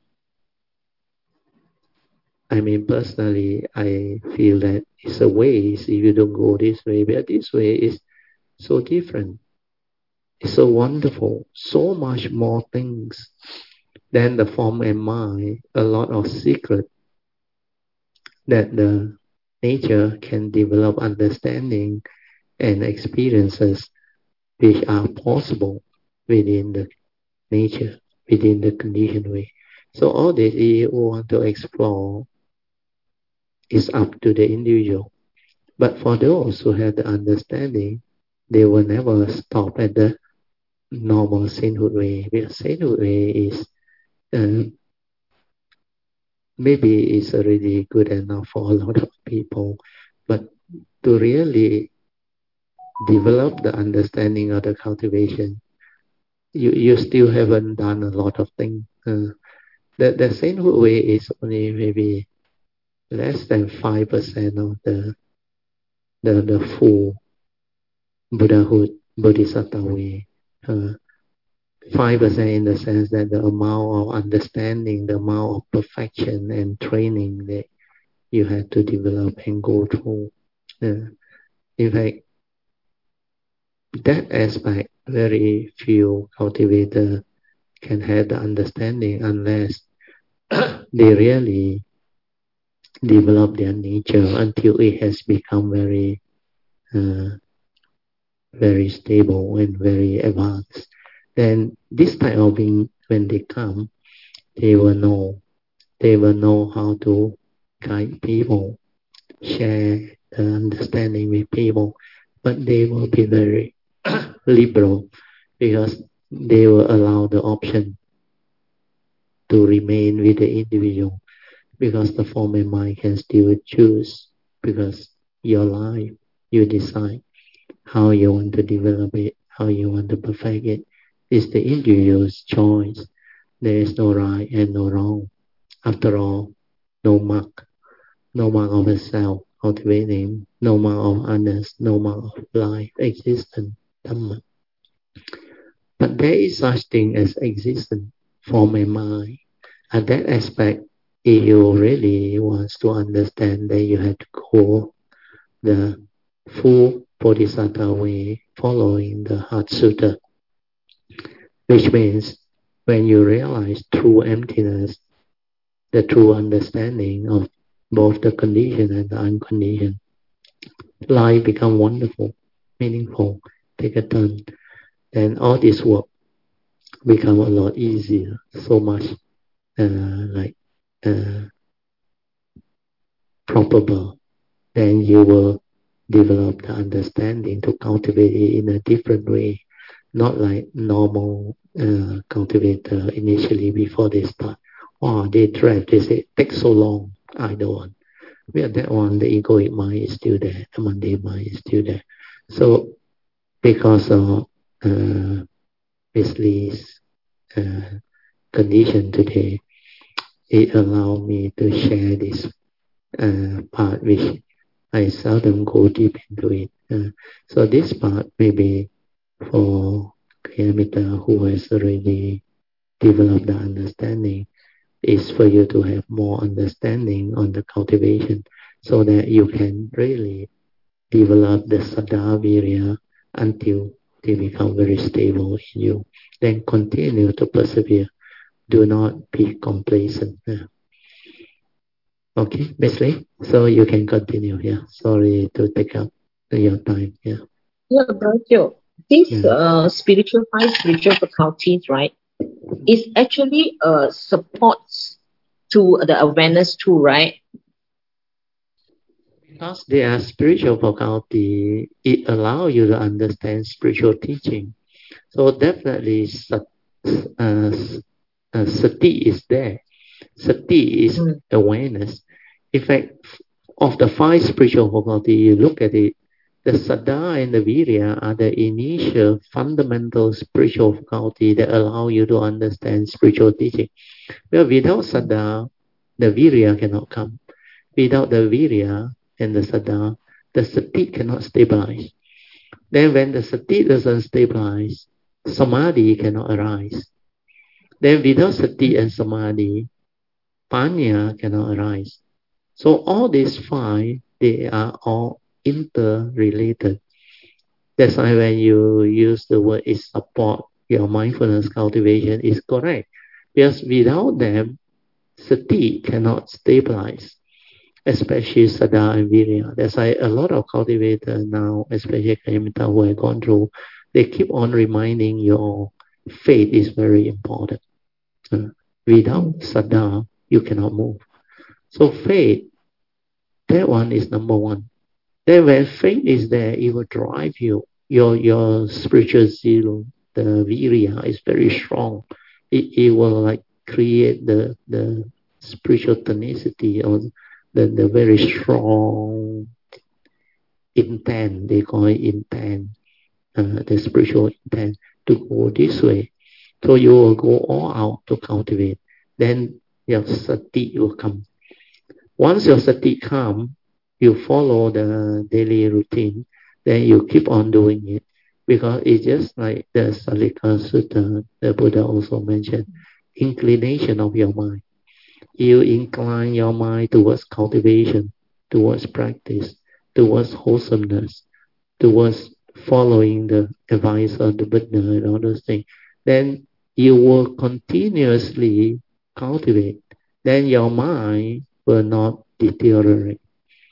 I mean, personally, I feel that it's a waste if you don't go this way. But this way is so different. It's so wonderful. So much more things than the form and mind. A lot of secret that the nature can develop understanding and experiences which are possible within the nature, within the conditioned way. So all this you want to explore is up to the individual. But for those who have the understanding, they will never stop at the normal sainthood way. Because sainthood way is uh, maybe it's already good enough for a lot of people, but to really develop the understanding of the cultivation, you, you still haven't done a lot of things. Uh, the, the sainthood way is only maybe less than five percent of the, the, the full Buddhahood, Bodhisattva way. Uh, five percent in the sense that the amount of understanding, the amount of perfection and training that you have to develop and go through. Uh, in fact, that aspect, very few cultivators can have the understanding unless they really develop their nature until it has become very, uh, very stable and very advanced. Then this type of being, when they come, they will know, they will know how to guide people, share the understanding with people, but they will be very liberal because they will allow the option to remain with the individual, because the form and mind can still choose, because your life, you decide how you want to develop it, how you want to perfect it. It's the individual's choice. There is no right and no wrong. After all, no mark, no mark of a self cultivating, no mark of others, no mark of life, existence, Dhamma. But there is such thing as existence, form and mind. At that aspect, if you really want to understand, that you have to go the full Bodhisattva way, following the Heart Sutta, which means when you realize true emptiness, the true understanding of both the conditioned and the unconditioned, life become wonderful, meaningful, take a turn. Then all this work become a lot easier, so much uh, like uh, probable. Then you will develop the understanding to cultivate it in a different way, not like normal uh, cultivator initially before they start. Oh, they try, they say, take so long, I don't want. Well, that one, the egoic mind is still there, the mundane mind is still there. So, because of uh, Miss Lee's uh, condition today, it allowed me to share this uh, part which I seldom go deep into it. Uh, so this part maybe for Kayamita, who has already developed the understanding, is for you to have more understanding on the cultivation, so that you can really develop the Saddha Virya until they become very stable in you. Then continue to persevere. Do not be complacent. Yeah. Okay, Miss Lee, so you can continue. Yeah, sorry to take up your time. Yeah. Yeah, thank you. These Yeah. uh, spiritual five spiritual faculties, right, is actually uh supports to the awareness too, right? Because they are spiritual faculty, it allows you to understand spiritual teaching. So definitely, sat, uh, uh, sati is there. Sati is Mm. awareness. In fact, of the five spiritual faculty, you look at it, the Saddha and the Virya are the initial fundamental spiritual faculty that allow you to understand spiritual teaching. Well, without Saddha, the Virya cannot come. Without the Virya and the Saddha, the Sati cannot stabilize. Then when the Sati doesn't stabilize, Samadhi cannot arise. Then without Sati and Samadhi, Panya cannot arise. So all these five, they are all interrelated. That's why when you use the word is support your mindfulness cultivation is correct. Because without them, Sati cannot stabilize, especially Saddha and Virya. That's why a lot of cultivators now, especially Kayamita who have gone through, they keep on reminding you faith is very important. Uh, without Saddha, you cannot move. So faith, that one is number one. Then when faith is there, it will drive you. Your your spiritual zeal, the virya, is very strong. It, it will like create the the spiritual tenacity, or the, the very strong intent. They call it intent, uh, the spiritual intent to go this way. So you will go all out to cultivate. Then your sati will come. Once your sati comes, you follow the daily routine, then you keep on doing it because it's just like the Salika Sutta, the Buddha also mentioned, inclination of your mind. You incline your mind towards cultivation, towards practice, towards wholesomeness, towards following the advice of the Buddha and all those things, then you will continuously cultivate. Then your mind will not deteriorate.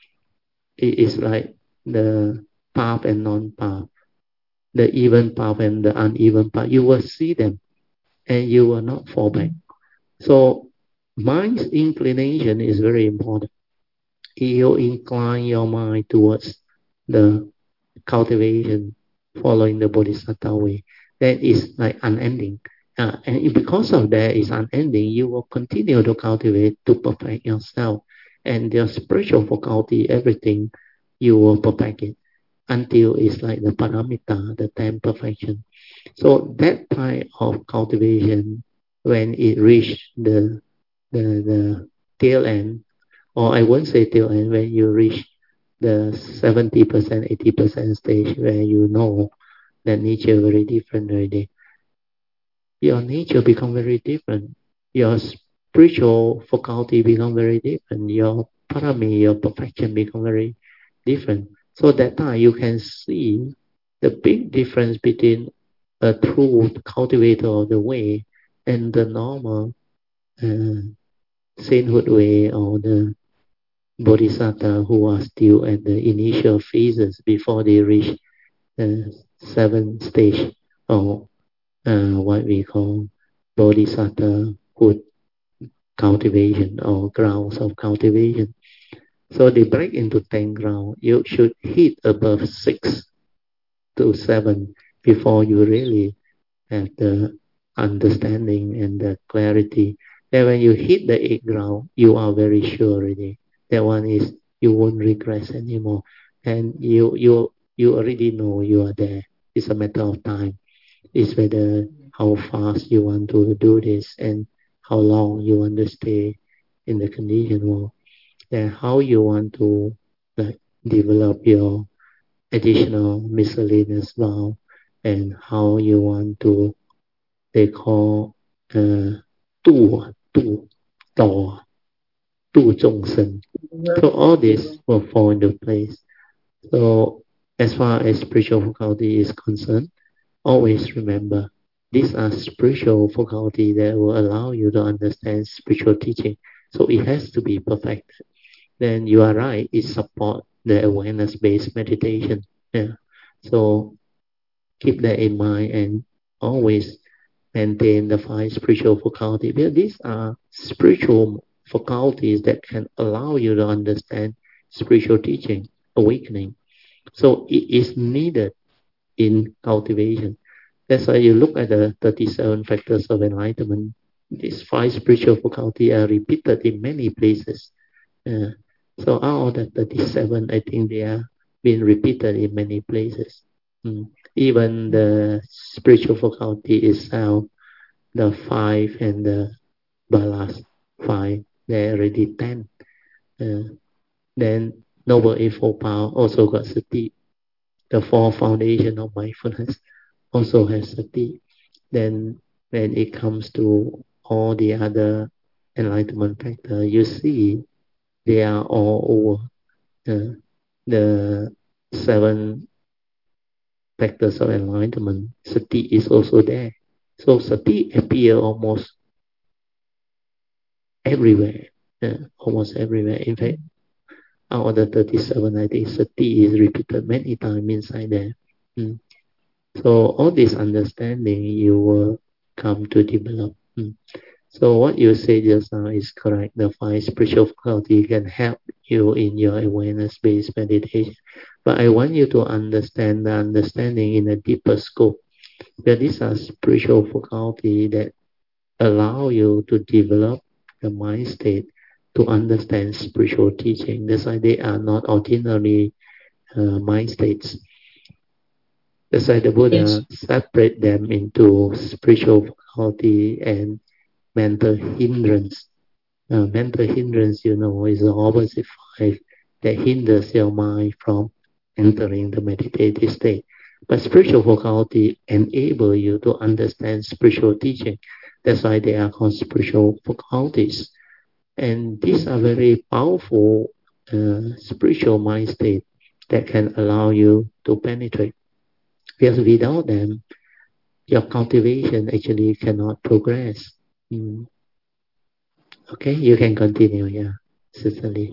It is like the path and non-path, the even path and the uneven path. You will see them and you will not fall back. So mind's inclination is very important. You incline your mind towards the cultivation, following the Bodhisattva way. That is like unending. Uh, and because of that is unending, you will continue to cultivate to perfect yourself. And your spiritual faculty, everything, you will perfect it until it's like the paramita, the ten perfection. So that type of cultivation, when it reach the the the tail end, or I won't say tail end, when you reach the seventy percent, eighty percent stage where you know that nature very different already. Your nature become very different. Your spiritual faculty become very different. Your parami, your perfection become very different. So that time you can see the big difference between a true cultivator of the way and the normal uh, sainthood way or the bodhisattva who are still at the initial phases before they reach the seventh stage or uh, what we call bodhisattva-hood cultivation or grounds of cultivation. So they break into ten grounds. You should hit above six to seven before you really have the understanding and the clarity. Then when you hit the eighth ground, you are very sure already. That one is you won't regress anymore, and you you you already know you are there. It's a matter of time. It's whether how fast you want to do this and how long you want to stay in the condition world. Then how you want to like develop your additional miscellaneous vow and how you want to they call uh 度度道度众生. So all this will fall into place. So as far as spiritual faculty is concerned, always remember these are spiritual faculty that will allow you to understand spiritual teaching. So it has to be perfected. Then you are right, it supports the awareness-based meditation. Yeah. So keep that in mind and always maintain the five spiritual faculties. Because these are spiritual faculties that can allow you to understand spiritual teaching, awakening. So it is needed in cultivation. That's why you look at the thirty-seven factors of enlightenment. These five spiritual faculties are repeated in many places. Uh, so out of the thirty-seven, I think they are being repeated in many places. Mm. Even the spiritual faculty itself, the five and the balas five, they're already ten. Uh, then Noble Eightfold Path also got sati. The four foundation of mindfulness also has sati. Then when it comes to all the other enlightenment factors, you see they are all over. Uh, the seven factors of enlightenment, sati is also there. So sati appear almost everywhere, uh, almost everywhere. In fact, out of the thirty-seven, I think sati is repeated many times inside there. Mm. So all this understanding you will come to develop. Mm. So what you say just now is correct. The five spiritual faculty can help you in your awareness-based meditation. But I want you to understand the understanding in a deeper scope. That these are spiritual faculty that allow you to develop the mind state to understand spiritual teaching. That's why they are not ordinary uh, mind states. That's why the Buddha yes. separate them into spiritual faculty and mental hindrance. Uh, mental hindrance, you know, is the opposite five that hinders your mind from entering the meditative state. But spiritual faculty enable you to understand spiritual teaching. That's why they are called spiritual faculties. And these are very powerful uh, spiritual mind state that can allow you to penetrate. Because without them, your cultivation actually cannot progress. Mm. Okay, you can continue, yeah, certainly.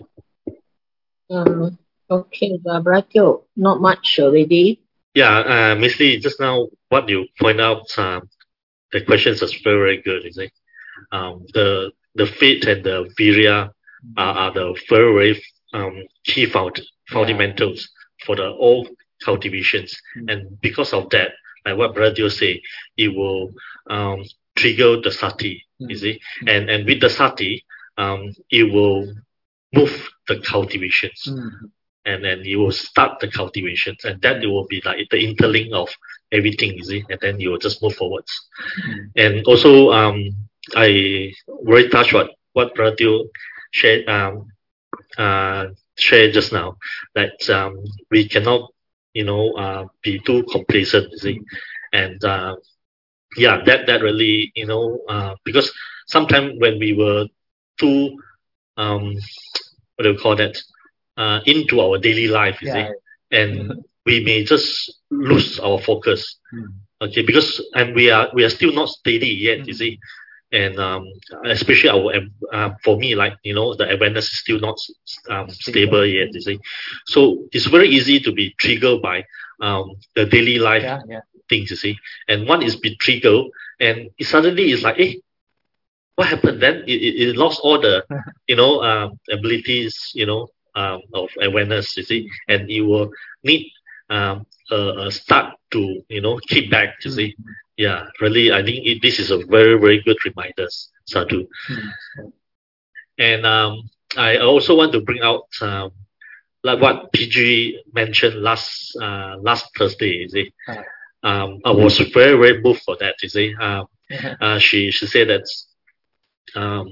Uh, okay, Brother Teo, not much already. Yeah, uh, Miss Lee, just now what you point out, um, the questions are very, very good, is it? Um, the the faith and the virya are, are the very, very um, key found, fundamentals for the all cultivations. Mm. And because of that, like what Brother Dio say, it will um, trigger the sati, mm. you see? Mm. And and with the sati, um, it will move the cultivations. Mm. And then you will start the cultivations, and then it will be like the interlink of everything, you see, and then you will just move forwards. Mm. And also, um, I very touched what what Brother Teo shared um, uh, shared just now, that um, we cannot, you know, uh, be too complacent, you see, and uh, yeah, that that really, you know, uh, because sometimes when we were too um, what do you call that? Uh, into our daily life, you yeah. see, and we may just lose our focus. Mm. Okay, because and we are we are still not steady yet, mm. you see, and um, especially our uh, for me, like you know, the awareness is still not um, stable yet, you see. So it's very easy to be triggered by um, the daily life yeah, yeah. things, you see, and one is be triggered, and it suddenly it's like, eh. What happened then? It, it, it lost all the, you know, um, abilities, you know, um, of awareness, you see, and you will need um, a, a start to, you know, keep back, you see. Mm-hmm. Yeah, really, I think it, this is a very, very good reminder, Sadhu. Mm-hmm. And um, I also want to bring out um, like what P G mentioned last uh, last Thursday, you see. Um, I was very, very moved for that, you see. Um, uh, she, she said that Um,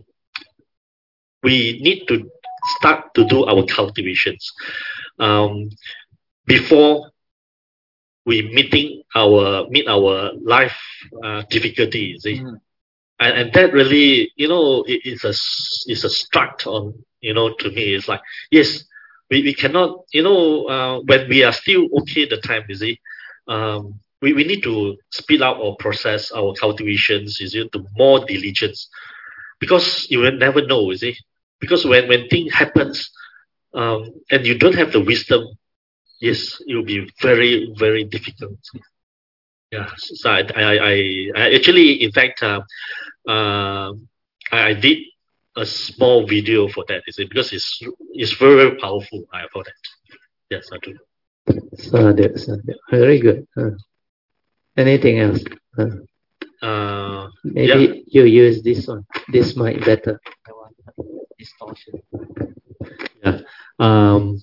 we need to start to do our cultivations um, before we meeting our meet our life uh, difficulties. Mm. And, and that really, you know, it, it's a it's a struck on, you know, to me. It's like, yes, we, we cannot, you know, uh, when we are still okay the time, you see, um, we, we need to speed up our process, our cultivations, you see, to more diligence. Because you will never know, you see. Because when, when thing happens um, and you don't have the wisdom, yes, it will be very, very difficult. Yeah. So I, I, I, I actually, in fact, uh, uh, I did a small video for that, you see, because it's it's very, very powerful. I for that. Yes, I do. Sadhu, sadhu. Very good. Uh, anything else? Uh. Uh, Maybe yeah. you use this one. This might better. I want distortion. Yeah. Um,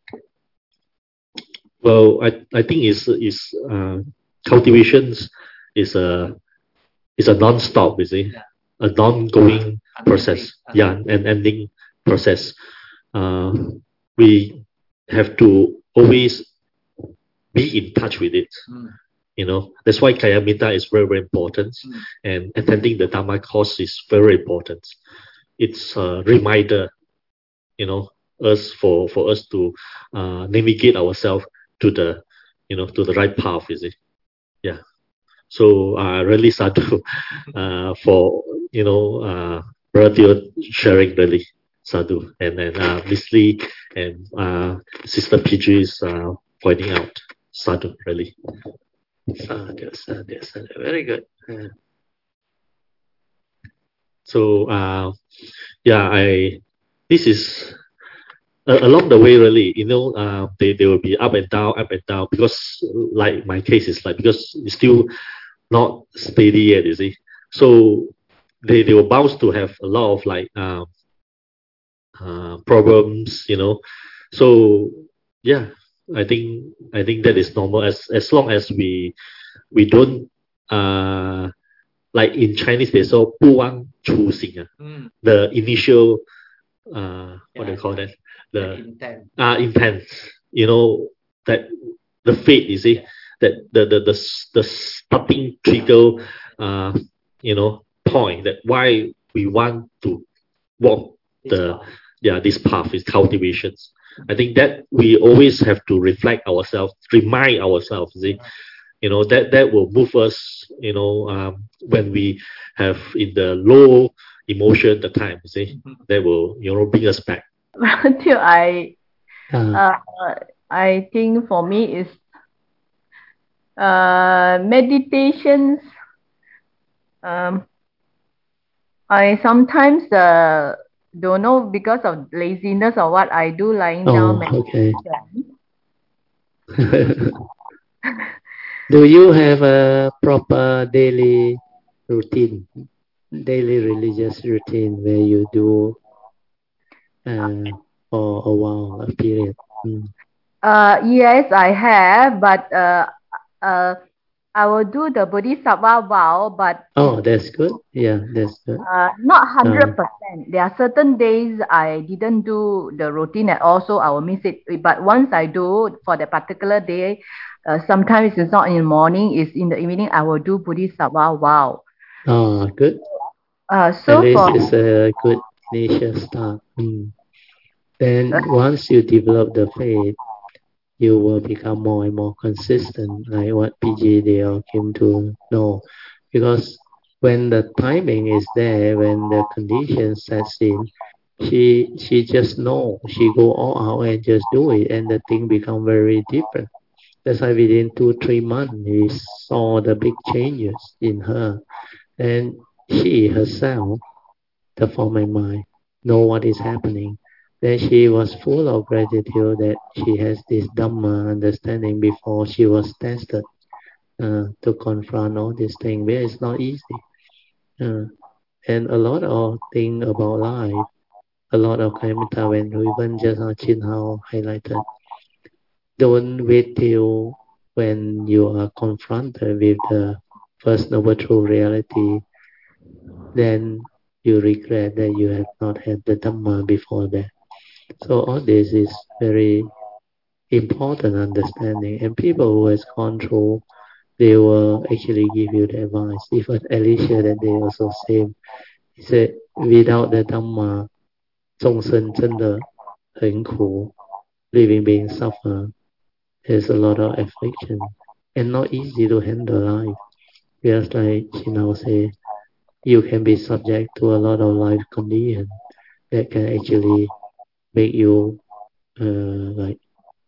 well, I I think is is uh, cultivations is a is a non-stop, you see, yeah. a non-going uh, process. Uh, yeah, an ending process. Uh, we have to always be in touch with it. Mm. You know, that's why Kayamita is very, very important. Mm. And attending the Dharma course is very important. It's a reminder, you know, us for, for us to uh, navigate ourselves to the, you know, to the right path, is it? Yeah. So uh, really sadhu uh, for, you know, uh, Brother Teo sharing really sadhu. And then uh, Miss Lee and uh, Sister P G is uh, pointing out sadhu, really. Sadhu, sadhu, sadhu. Very good. Yeah. So, uh, yeah, I this is uh, along the way, really, you know, uh, they, they will be up and down, up and down, because like my case is like, because it's still not steady yet, you see. So they, they were bound to have a lot of like uh, uh, problems, you know. So, yeah. I think I think that is normal as as long as we we don't uh like in Chinese they say 不忘初心 uh, mm. the initial uh what yeah, do you call that the, the intent uh intent, you know, that the faith, you see, yeah. that the the the, the starting trigger, uh, you know, point that why we want to walk the yeah this path is cultivations. I think that we always have to reflect ourselves, remind ourselves. See, you know that that will move us. You know, um, when we have in the low emotion the time. See, that will you know bring us back. Until I, Uh, uh, I think for me is uh, meditations. Um, I sometimes uh, don't know because of laziness or what I do lying down oh, okay. meditation. Do you have a proper daily routine, daily religious routine where you do uh, for a while, a period? Mm. Uh, yes, I have, but uh, uh, I will do the Bodhisattva vow, but Oh, that's good. Yeah, that's good. uh, not hundred Uh, percent. There are certain days I didn't do the routine at all, so I will miss it. But once I do for the particular day, uh, sometimes it's not in the morning, it's in the evening. I will do Bodhisattva vow. oh, good. Uh, At so least for it's a good initial start. Mm. Then once you develop the faith, you will become more and more consistent, like what P G they all came to know. Because when the timing is there, when the condition sets in, she she just know. She go all out and just do it, and the thing become very different. That's why within two, three months, we saw the big changes in her. And she herself, the form and mind, know what is happening. Then she was full of gratitude that she has this Dhamma understanding before she was tested uh, to confront all these things. But it's not easy. Uh, and a lot of things about life, a lot of Kayamita, when even just uh, Chin Hao highlighted, don't wait till when you are confronted with the first noble true reality, then you regret that you have not had the Dhamma before that. So all this is very important understanding. And people who has gone through, they will actually give you the advice. Even Alicia that they also say, he said, without the Dhamma, 众生真的很苦, living being suffer. There's a lot of affliction and not easy to handle life. Just like she now say, you can be subject to a lot of life conditions that can actually make you uh, like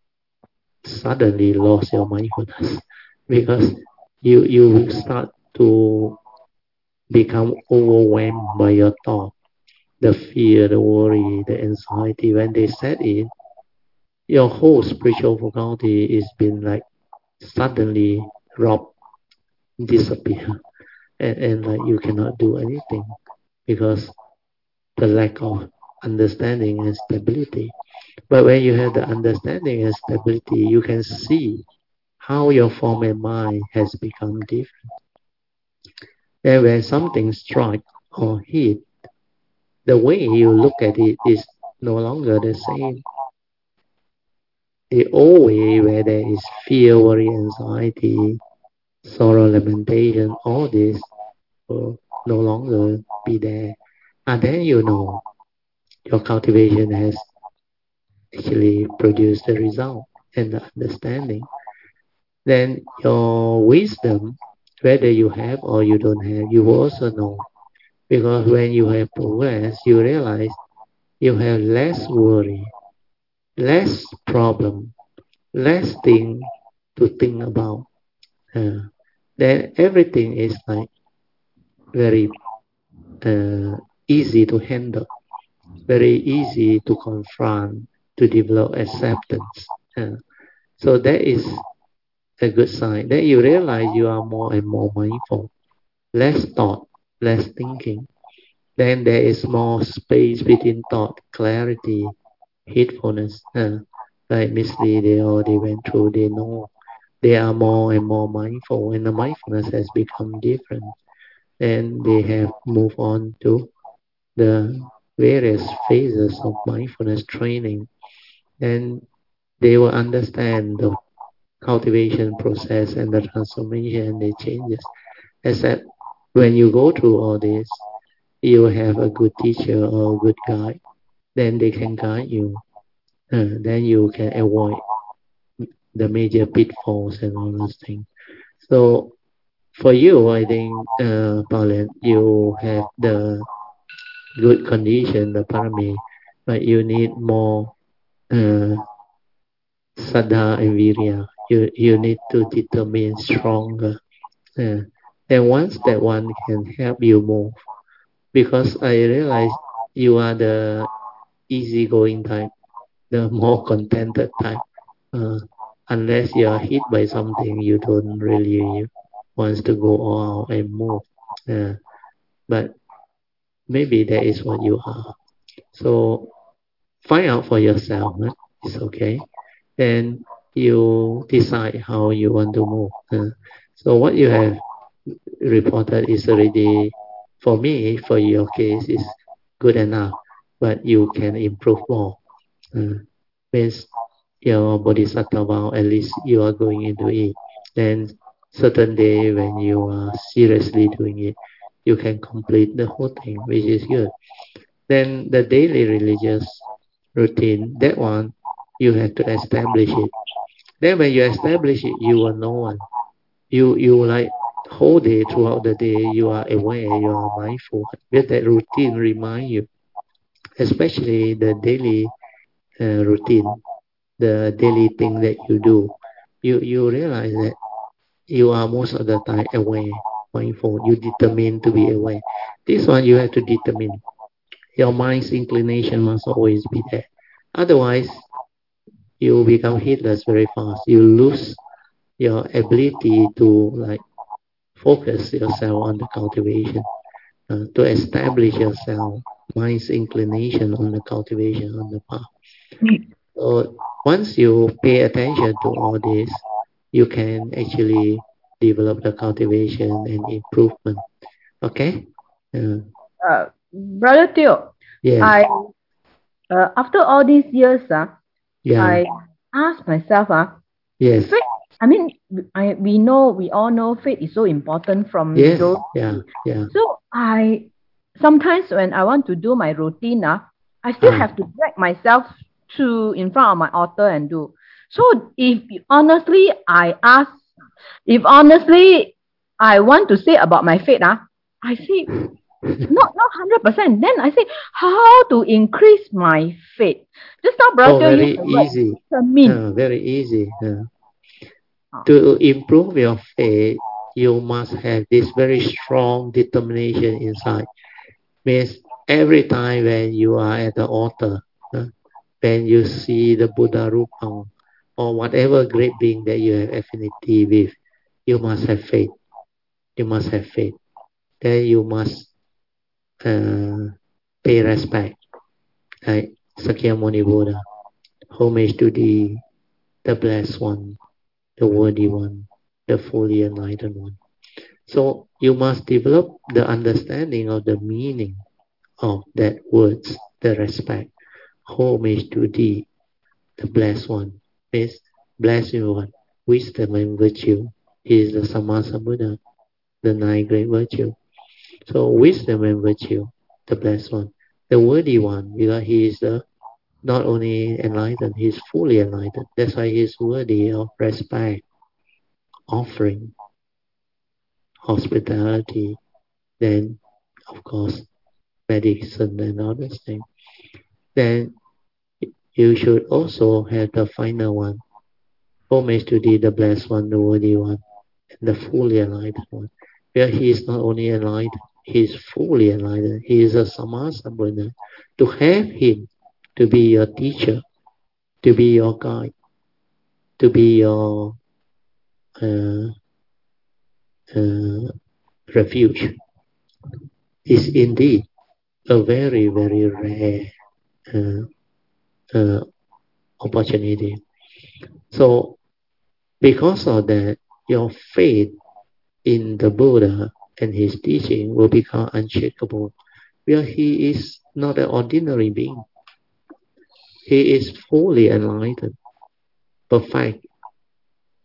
suddenly lost your mindfulness because you you start to become overwhelmed by your thought, the fear, the worry, the anxiety. When they set in, your whole spiritual faculty is been like suddenly robbed, disappear, and, and like you cannot do anything because the lack of understanding and stability. But when you have the understanding and stability, you can see how your form and mind has become different. And when something strikes or hit, the way you look at it is no longer the same. The old way where there is fear, worry, anxiety, sorrow, lamentation, all this will no longer be there. And then you know your cultivation has actually produced the result and the understanding. Then your wisdom, whether you have or you don't have, you will also know. Because when you have progress, you realize you have less worry, less problem, less thing to think about. Uh, then everything is like very uh, easy to handle, very easy to confront, to develop acceptance. Uh, so that is a good sign. Then you realize you are more and more mindful, less thought, less thinking. Then there is more space between thought, clarity, heedfulness. Uh, like Miss Lee, they already went through, they know they are more and more mindful, and the mindfulness has become different. And they have moved on to the various phases of mindfulness training, and they will understand the cultivation process and the transformation and the changes. Except when you go through all this, you have a good teacher or a good guide, then they can guide you. Uh, then you can avoid the major pitfalls and all those things. So for you, I think, uh, Pauline, you have the good condition, the parami, but you need more uh, saddha and virya. You you need to determine stronger. Uh, and once that one can help you move, because I realize you are the easygoing type, the more contented type. Uh, unless you are hit by something, you don't really want to go all out and move. Uh, but maybe that is what you are. So find out for yourself. Right? It's okay. Then you decide how you want to move. Uh, so what you have reported is already, for me, for your case, is good enough. But you can improve more. Uh, means your bodhisattva vow, at least you are going into it. Then certain day when you are seriously doing it, you can complete the whole thing, which is good. Then the daily religious routine, that one, you have to establish it. Then when you establish it, you will know one. You, you like whole day, throughout the day, you are aware, you are mindful. Let that routine remind you, especially the daily uh, routine, the daily thing that you do. You, you realize that you are most of the time aware, mindful. You determine to be aware. This one you have to determine. Your mind's inclination must always be there. Otherwise, you become heedless very fast. You lose your ability to like focus yourself on the cultivation, uh, to establish yourself, mind's inclination on the cultivation on the path. So once you pay attention to all this, you can actually develop the cultivation and improvement. Okay? Uh, Uh, Brother Teo, yeah. I uh, after all these years, uh, Yeah. I ask myself, uh, Yes. faith, I mean, I we know we all know faith is so important from Yes. those. Yeah. Yeah. So I sometimes when I want to do my routine, uh, I still Ah. have to drag myself to in front of my altar and do. So if honestly I ask, if honestly I want to say about my faith, uh, I say not not hundred percent. Then I say how to increase my faith. Just now, Oh, brother, very used the word easy. determine. Uh, very easy. Uh, Ah. to improve your faith, you must have this very strong determination inside. Means every time when you are at the altar, uh, when you see the Buddha Rupam or whatever great being that you have affinity with, you must have faith. You must have faith. Then you must uh, pay respect. Like Sakyamuni Buddha, homage to the, the blessed one, the worthy one, the fully enlightened one. So you must develop the understanding of the meaning of that words, the respect. Homage to thee, the blessed one. Means blessed one, wisdom and virtue. He is the Sammasambuddha, the nine great virtue. So wisdom and virtue, the blessed one. The worthy one, because he is the not only enlightened, he is fully enlightened. That's why he is worthy of respect, offering, hospitality, then of course medicine and other things. Then you should also have the final one. Homage to thee, the blessed one, the worthy one, and the fully enlightened one. Where he is not only enlightened, he is fully enlightened. He is a Sammasambuddha. To have him to be your teacher, to be your guide, to be your uh, uh, refuge, is indeed a very, very rare uh, uh, opportunity. So, because of that, your faith in the Buddha and his teaching will become unshakable, where he is not an ordinary being. He is fully enlightened, perfect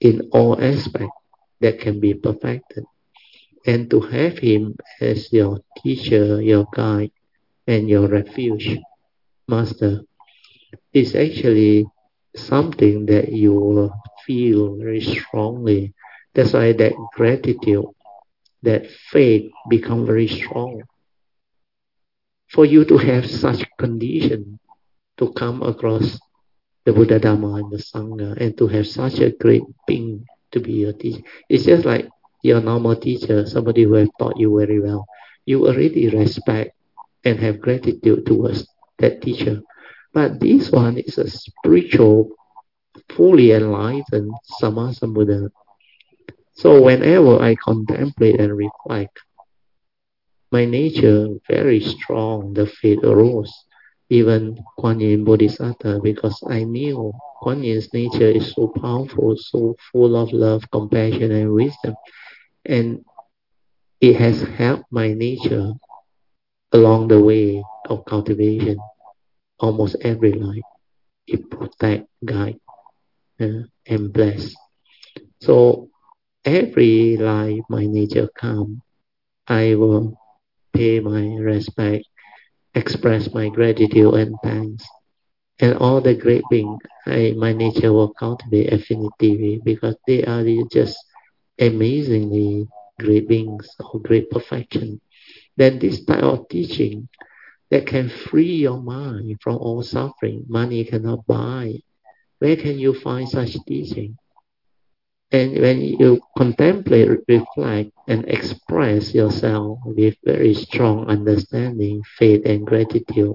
in all aspects that can be perfected. And to have him as your teacher, your guide, and your refuge, master, is actually something that you will feel very strongly. That's why that gratitude, that faith become very strong. For you to have such condition to come across the Buddha, Dhamma, and the Sangha, and to have such a great being to be your teacher. It's just like your normal teacher, somebody who has taught you very well. You already respect and have gratitude towards that teacher. But this one is a spiritual, fully enlightened Sammasambuddha. So whenever I contemplate and reflect, my nature very strong, the faith arose. Even Kuan Yin Bodhisattva, because I knew Kuan Yin's nature is so powerful, so full of love, compassion, and wisdom. And it has helped my nature along the way of cultivation, almost every life. It protect, guide, uh, and bless. So every life my nature come, I will pay my respect, express my gratitude and thanks. And all the great beings, I, my nature will cultivate affinity with, because they are just amazingly great beings of great perfection. Then this type of teaching that can free your mind from all suffering, money cannot buy. Where can you find such teaching? And when you contemplate, reflect, and express yourself with very strong understanding, faith, and gratitude,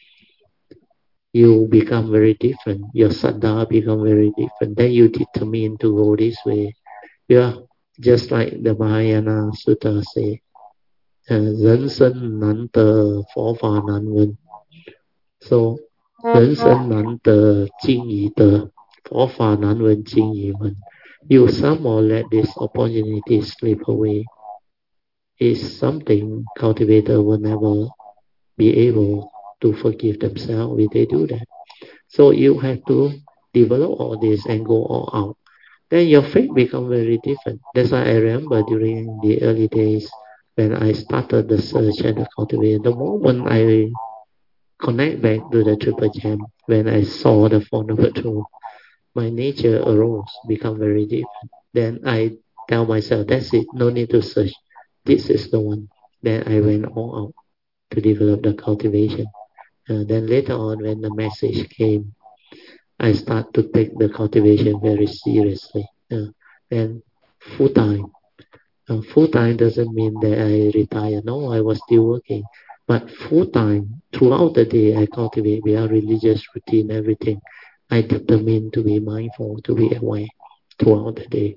you become very different. Your saddha become very different. Then you determine to go this way. Yeah, just like the Mahayana Sutta say, "人生难得，佛法难闻." So, 人生难得，经已得，佛法难闻，经已闻. You somehow let this opportunity slip away. Is something cultivator will never be able to forgive themselves if they do that. So you have to develop all this and go all out. Then your faith become very different. That's why I remember during the early days when I started the search and the cultivation, the moment I connect back to the Triple Gem, when I saw the Four Noble Truths, my nature arose, become very different. Then I tell myself, that's it, no need to search. This is the one. Then I went all out to develop the cultivation. Uh, then later on, when the message came, I start to take the cultivation very seriously. Uh, then full time. Uh, full time doesn't mean that I retire. No, I was still working. But full time, throughout the day, I cultivate without religious routine, everything. I determined to be mindful, to be aware throughout the day.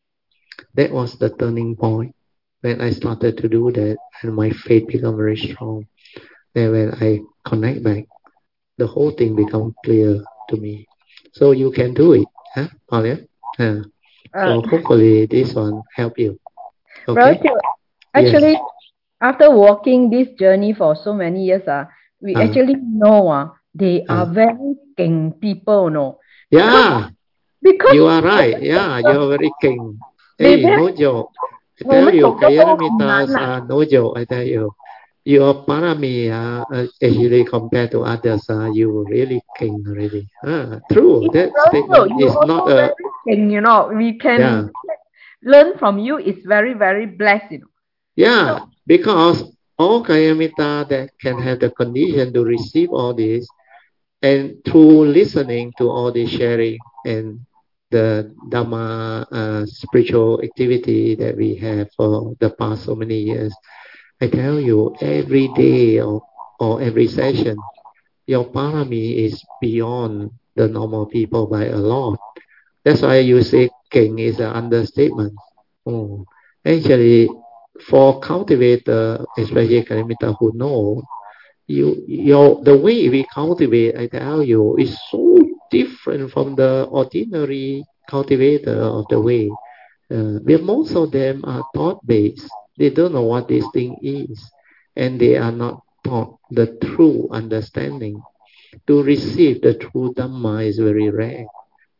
That was the turning point. When I started to do that, and my faith became very strong. Then when I connect back, the whole thing becomes clear to me. So you can do it, huh, Alia? Uh, so Uh, hopefully this one help you. Well, Okay? actually, Yes. after walking this journey for so many years, uh, we Uh, actually know uh, they are uh, very king people, no? yeah, Because you are right. Yeah, you are very king. they Hey, very no joke. I 我 tell 们 you, 懂得都很 Kayaramitas 难啊。 are no joke. I tell you. Your parami uh, uh, actually compared to others, uh, you really king already. Ah, true. It's That also, statement you is not also a, very king, you know. We can yeah, learn from you. It's very, very blessed, you know. yeah, because all Kayamita that can have the condition to receive all this, and through listening to all this sharing and the Dhamma uh, spiritual activity that we have for the past so many years, I tell you, every day or, or every session, your parami is beyond the normal people by a lot. That's why you say king is an understatement. Oh, actually, for cultivator, especially Kalimita who know, you your the way we cultivate, I tell you, is so different from the ordinary cultivator of the way. Uh, but most of them are thought based. They don't know what this thing is, and they are not taught the true understanding. To receive the true Dhamma is very rare.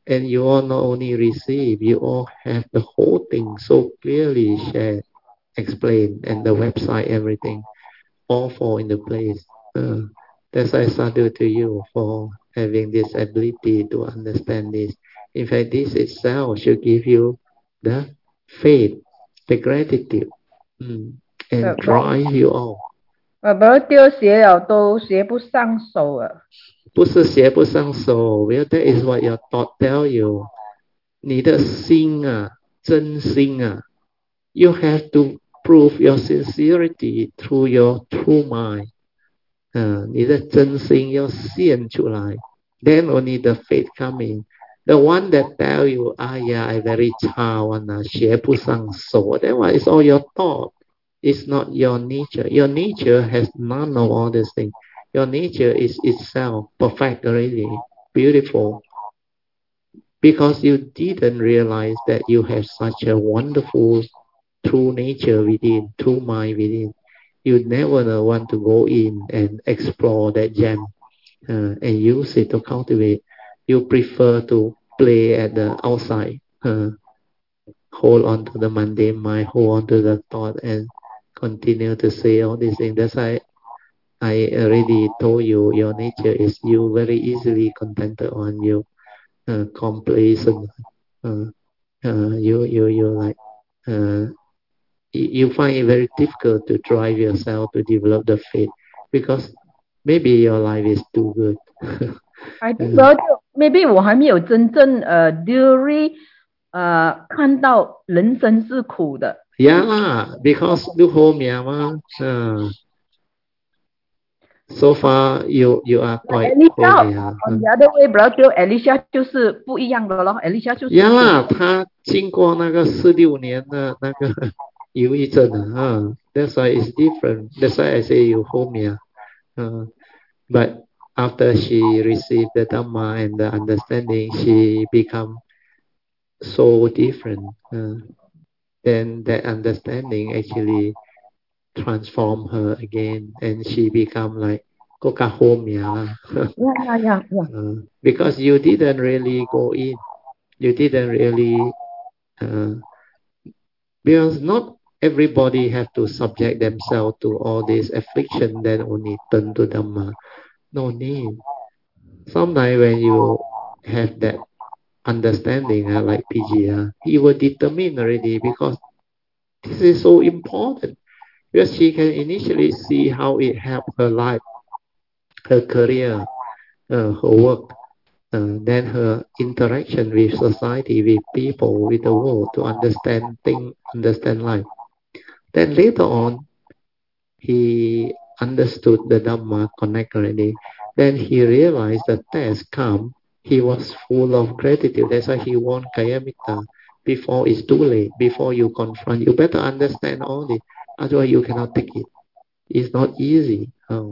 And you all not only receive, you all have the whole thing so clearly shared, explained, and the website, everything, all fall into place. Uh, that's why I salute to you for having this ability to understand this. In fact, this itself should give you the faith, the gratitude, mm, and drive you all. 呃，不过丢写了都写不上手了。 不是写不上手 well, that is what your thought tell you. 你的心啊，真心啊 you have to prove your sincerity through your true mind. 呃，你的真心要现出来 then only the faith come in. The one that tell you, ah yeah, I very 差 one 啊，写不上手 that one is all your thought. It's not your nature. Your nature has none of all these things. Your nature is itself perfect already, beautiful. Because you didn't realize that you have such a wonderful true nature within, true mind within. You never want to go in and explore that gem uh, and use it to cultivate. You prefer to play at the outside. Uh, hold on to the mundane mind, hold on to the thought, and continue to say all these things. That's why I already told you your nature is you very easily contented on you, uh, complacent. Uh, uh, you you you like uh, you find it very difficult to drive yourself to develop the faith because maybe your life is too good. I think well, maybe 我还没有真正呃 during 呃看到人生是苦的。 Yeah 啦 because 你好命嘛，嗯。So far, you you are quite holy. On the other way, brother, Alicia 就是不一样的咯。Alicia 就是。 呀啦，他经过那个四六年的那个忧郁症啊，That's why it's different. That's why I say you holy. Uh, but after she received the Dhamma and the understanding, she become so different. Uh, then that understanding actually transform her again, and she become like Kokahomia. yeah, yeah, yeah, yeah. uh, because you didn't really go in, you didn't really, uh, because not everybody have to subject themselves to all this affliction, then only turn to Dhamma. No need. Sometimes when you have that understanding, uh, like P G, uh, you were determined already because this is so important. Because she can initially see how it helped her life, her career, uh, her work, uh, then her interaction with society, with people, with the world, to understand things, understand life. Then later on, he understood the Dhamma connect already. Then he realized the test come. He was full of gratitude. That's why he won Kayamita. Before it's too late, before you confront, you better understand all this. Otherwise, you cannot take it. It's not easy. Oh.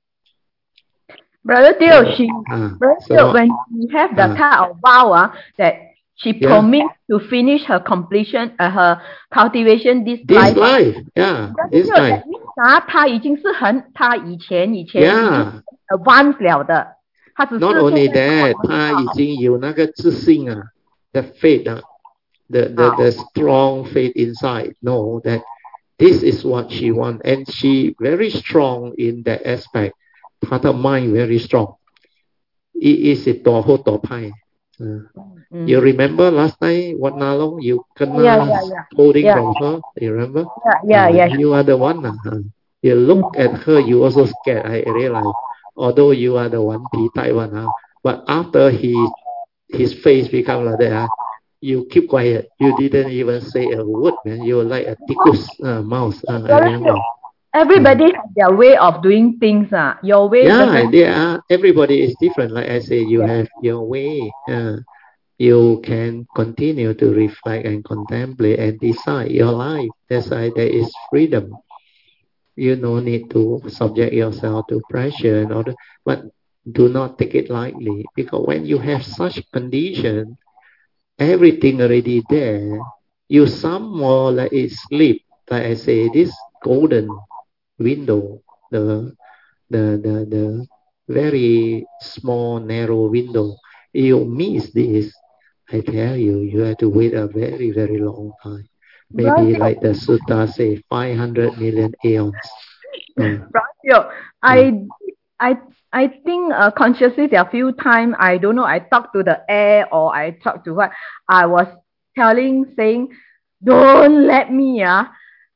Brother Teo, she, ah, Brother so, Teo, when she have the ah, kind of vow uh, that she yeah. promised to finish her completion, uh, her cultivation this, this life. life, yeah, Brother this Teo, life. that means 啊，他已经是很，他以前以前 Yeah. 已经 advanced 了的，他只是 Not only 现在 that, 他已经有那个自信啊 the faith 啊 the, the, the strong faith inside, know that this is what she wants, and she very strong in that aspect. 她的 mind very strong. It is a 多好多派. Uh, Mm. You remember last time what Nalong you kena Yeah, yeah, yeah. holding Yeah. from her? You remember? Yeah, yeah, Uh, yeah. You are the one. Uh, you look at her, you also scared. I realize, although you are the one P type one, uh, but after he his face become like that, uh, you keep quiet. You didn't even say a word, man. You were like a tickus uh, mouse. Uh, I remember. Everybody has their way of doing things. Uh. Your way Yeah, doesn't. they are. Everybody is different. Like I say, you Yeah. have your way. Uh, you can continue to reflect and contemplate and decide your life. That's why there is freedom. You no need to subject yourself to pressure in order, but do not take it lightly, because when you have such condition, everything already there, you some more like it sleep. Like I say, this golden window, the the the the very small narrow window, you miss this. I tell you, you have to wait a very, very long time. Maybe Brother, like the Sutta say, five hundred million aeons. Uh, Brother, I, I, I think uh, consciously there are few times, I don't know, I talk to the air or I talk to what, I was telling, saying, don't let me, uh,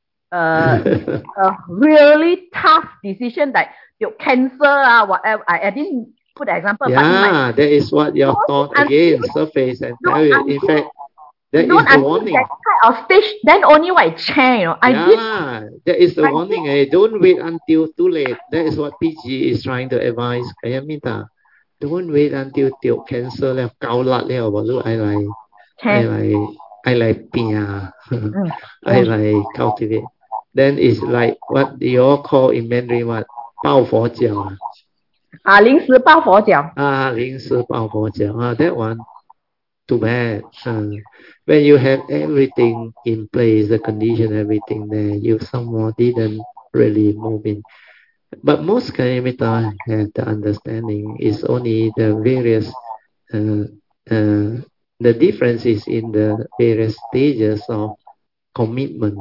uh, a really tough decision like your cancer, uh, whatever. I, I didn't put an example, but in my yeah, that is what your thought don't again until, surface and tell don't you. In until, fact, that is don't the until warning. that kind of stage, then only I change, you know. I Yeah, did, lah, that is the I warning. Eh? Don't wait until too late. That is what P G is trying to advise. Kaya minta, don't wait until till cancer 了高辣了，我都爱来爱 change. 来爱来拼啊， Mm. 爱 Oh, 来 cultivate. Then it's like what you all call in Mandarin what 抱佛脚啊， 啊，临时抱佛脚。 啊，临时抱佛脚啊，that one too bad. Uh, when you have everything in place, the condition, everything there, you somehow didn't really move in. But most Kayamita have the understanding is only the various, uh, uh, the difference is in the various stages of commitment.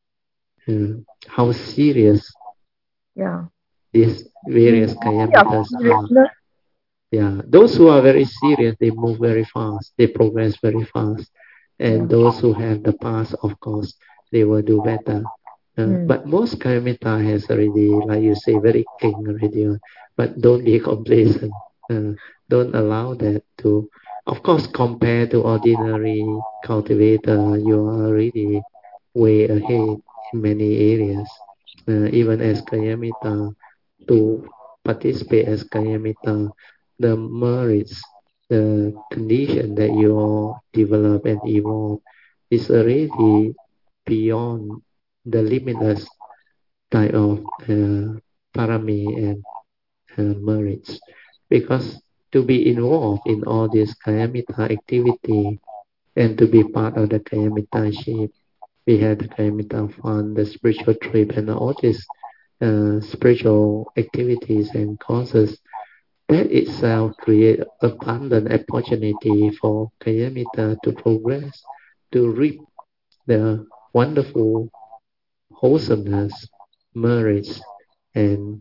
Uh, how serious Yeah. these various Mm. Kayamitas are. Seriousness. Yeah, those who are very serious, they move very fast, they progress very fast. And Yeah. those who have the past, of course, they will do better. Uh, Mm. But most Karamita has already, like you say, very king already. uh, But don't be complacent. Uh, don't allow that to, of course, compared to ordinary cultivator, you are already way ahead in many areas. Uh, even as Kayamita, to participate as Kayamita, the merits, the condition that you all develop and evolve is already beyond the limitless type of uh, parami and uh, merits. Because to be involved in all this Kayamita activity and to be part of the Kayamita ship, we have the Kayamita fund, the spiritual trip, and all these uh, spiritual activities and causes. That itself create abundant opportunity for Kayamita to progress, to reap the wonderful wholesomeness, merits, and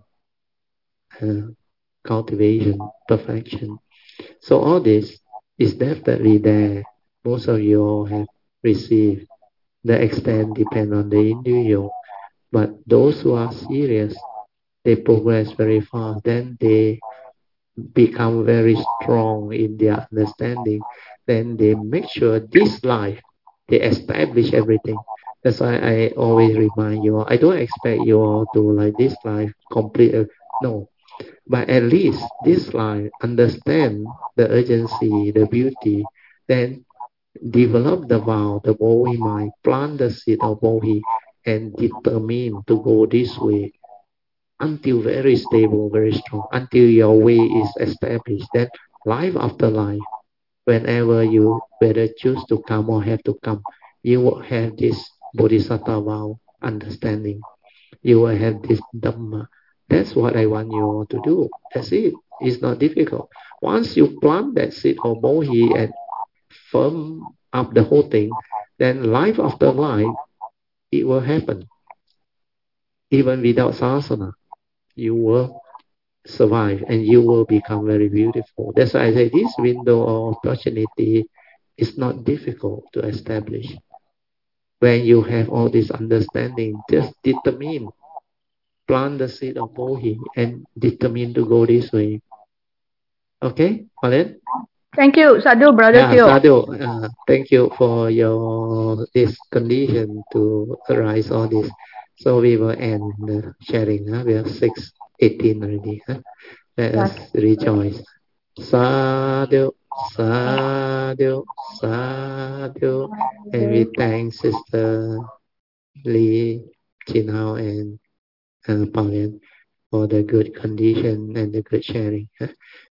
uh, cultivation, perfection. So all this is definitely there. Most of you all have received. The extent depend on the individual. But those who are serious, they progress very fast. Then they become very strong in their understanding. Then they make sure this life, they establish everything. That's why I always remind you all, I don't expect you all to like this life complete. uh, No, but at least this life understand the urgency, the beauty, then develop the vow, the Bohi mind, plant the seed of Bohi, and determine to go this way until very stable, very strong, until your way is established. Then life after life, whenever you whether choose to come or have to come, you will have this Bodhisattva vow understanding. You will have this Dhamma. That's what I want you all to do. That's it. It's not difficult. Once you plant that seed of Mohi and firm up the whole thing, then life after life, it will happen. Even without sasana, you will survive and you will become very beautiful. That's why I say this window of opportunity is not difficult to establish. When you have all this understanding, just determine, plant the seed of Mohi and determine to go this way. Okay, Colin? Thank you, Sadhu, Brother Yeah, Teo. Sadhu, uh, thank you for your this condition to arise all this. So we will end the sharing. Huh? We are six eighteen already. Huh? Let us rejoice. Sadhu, sadhu, sadhu. And we thank Sister Lee, Chin Hao, and uh, Pauline for the good condition and the good sharing. Huh?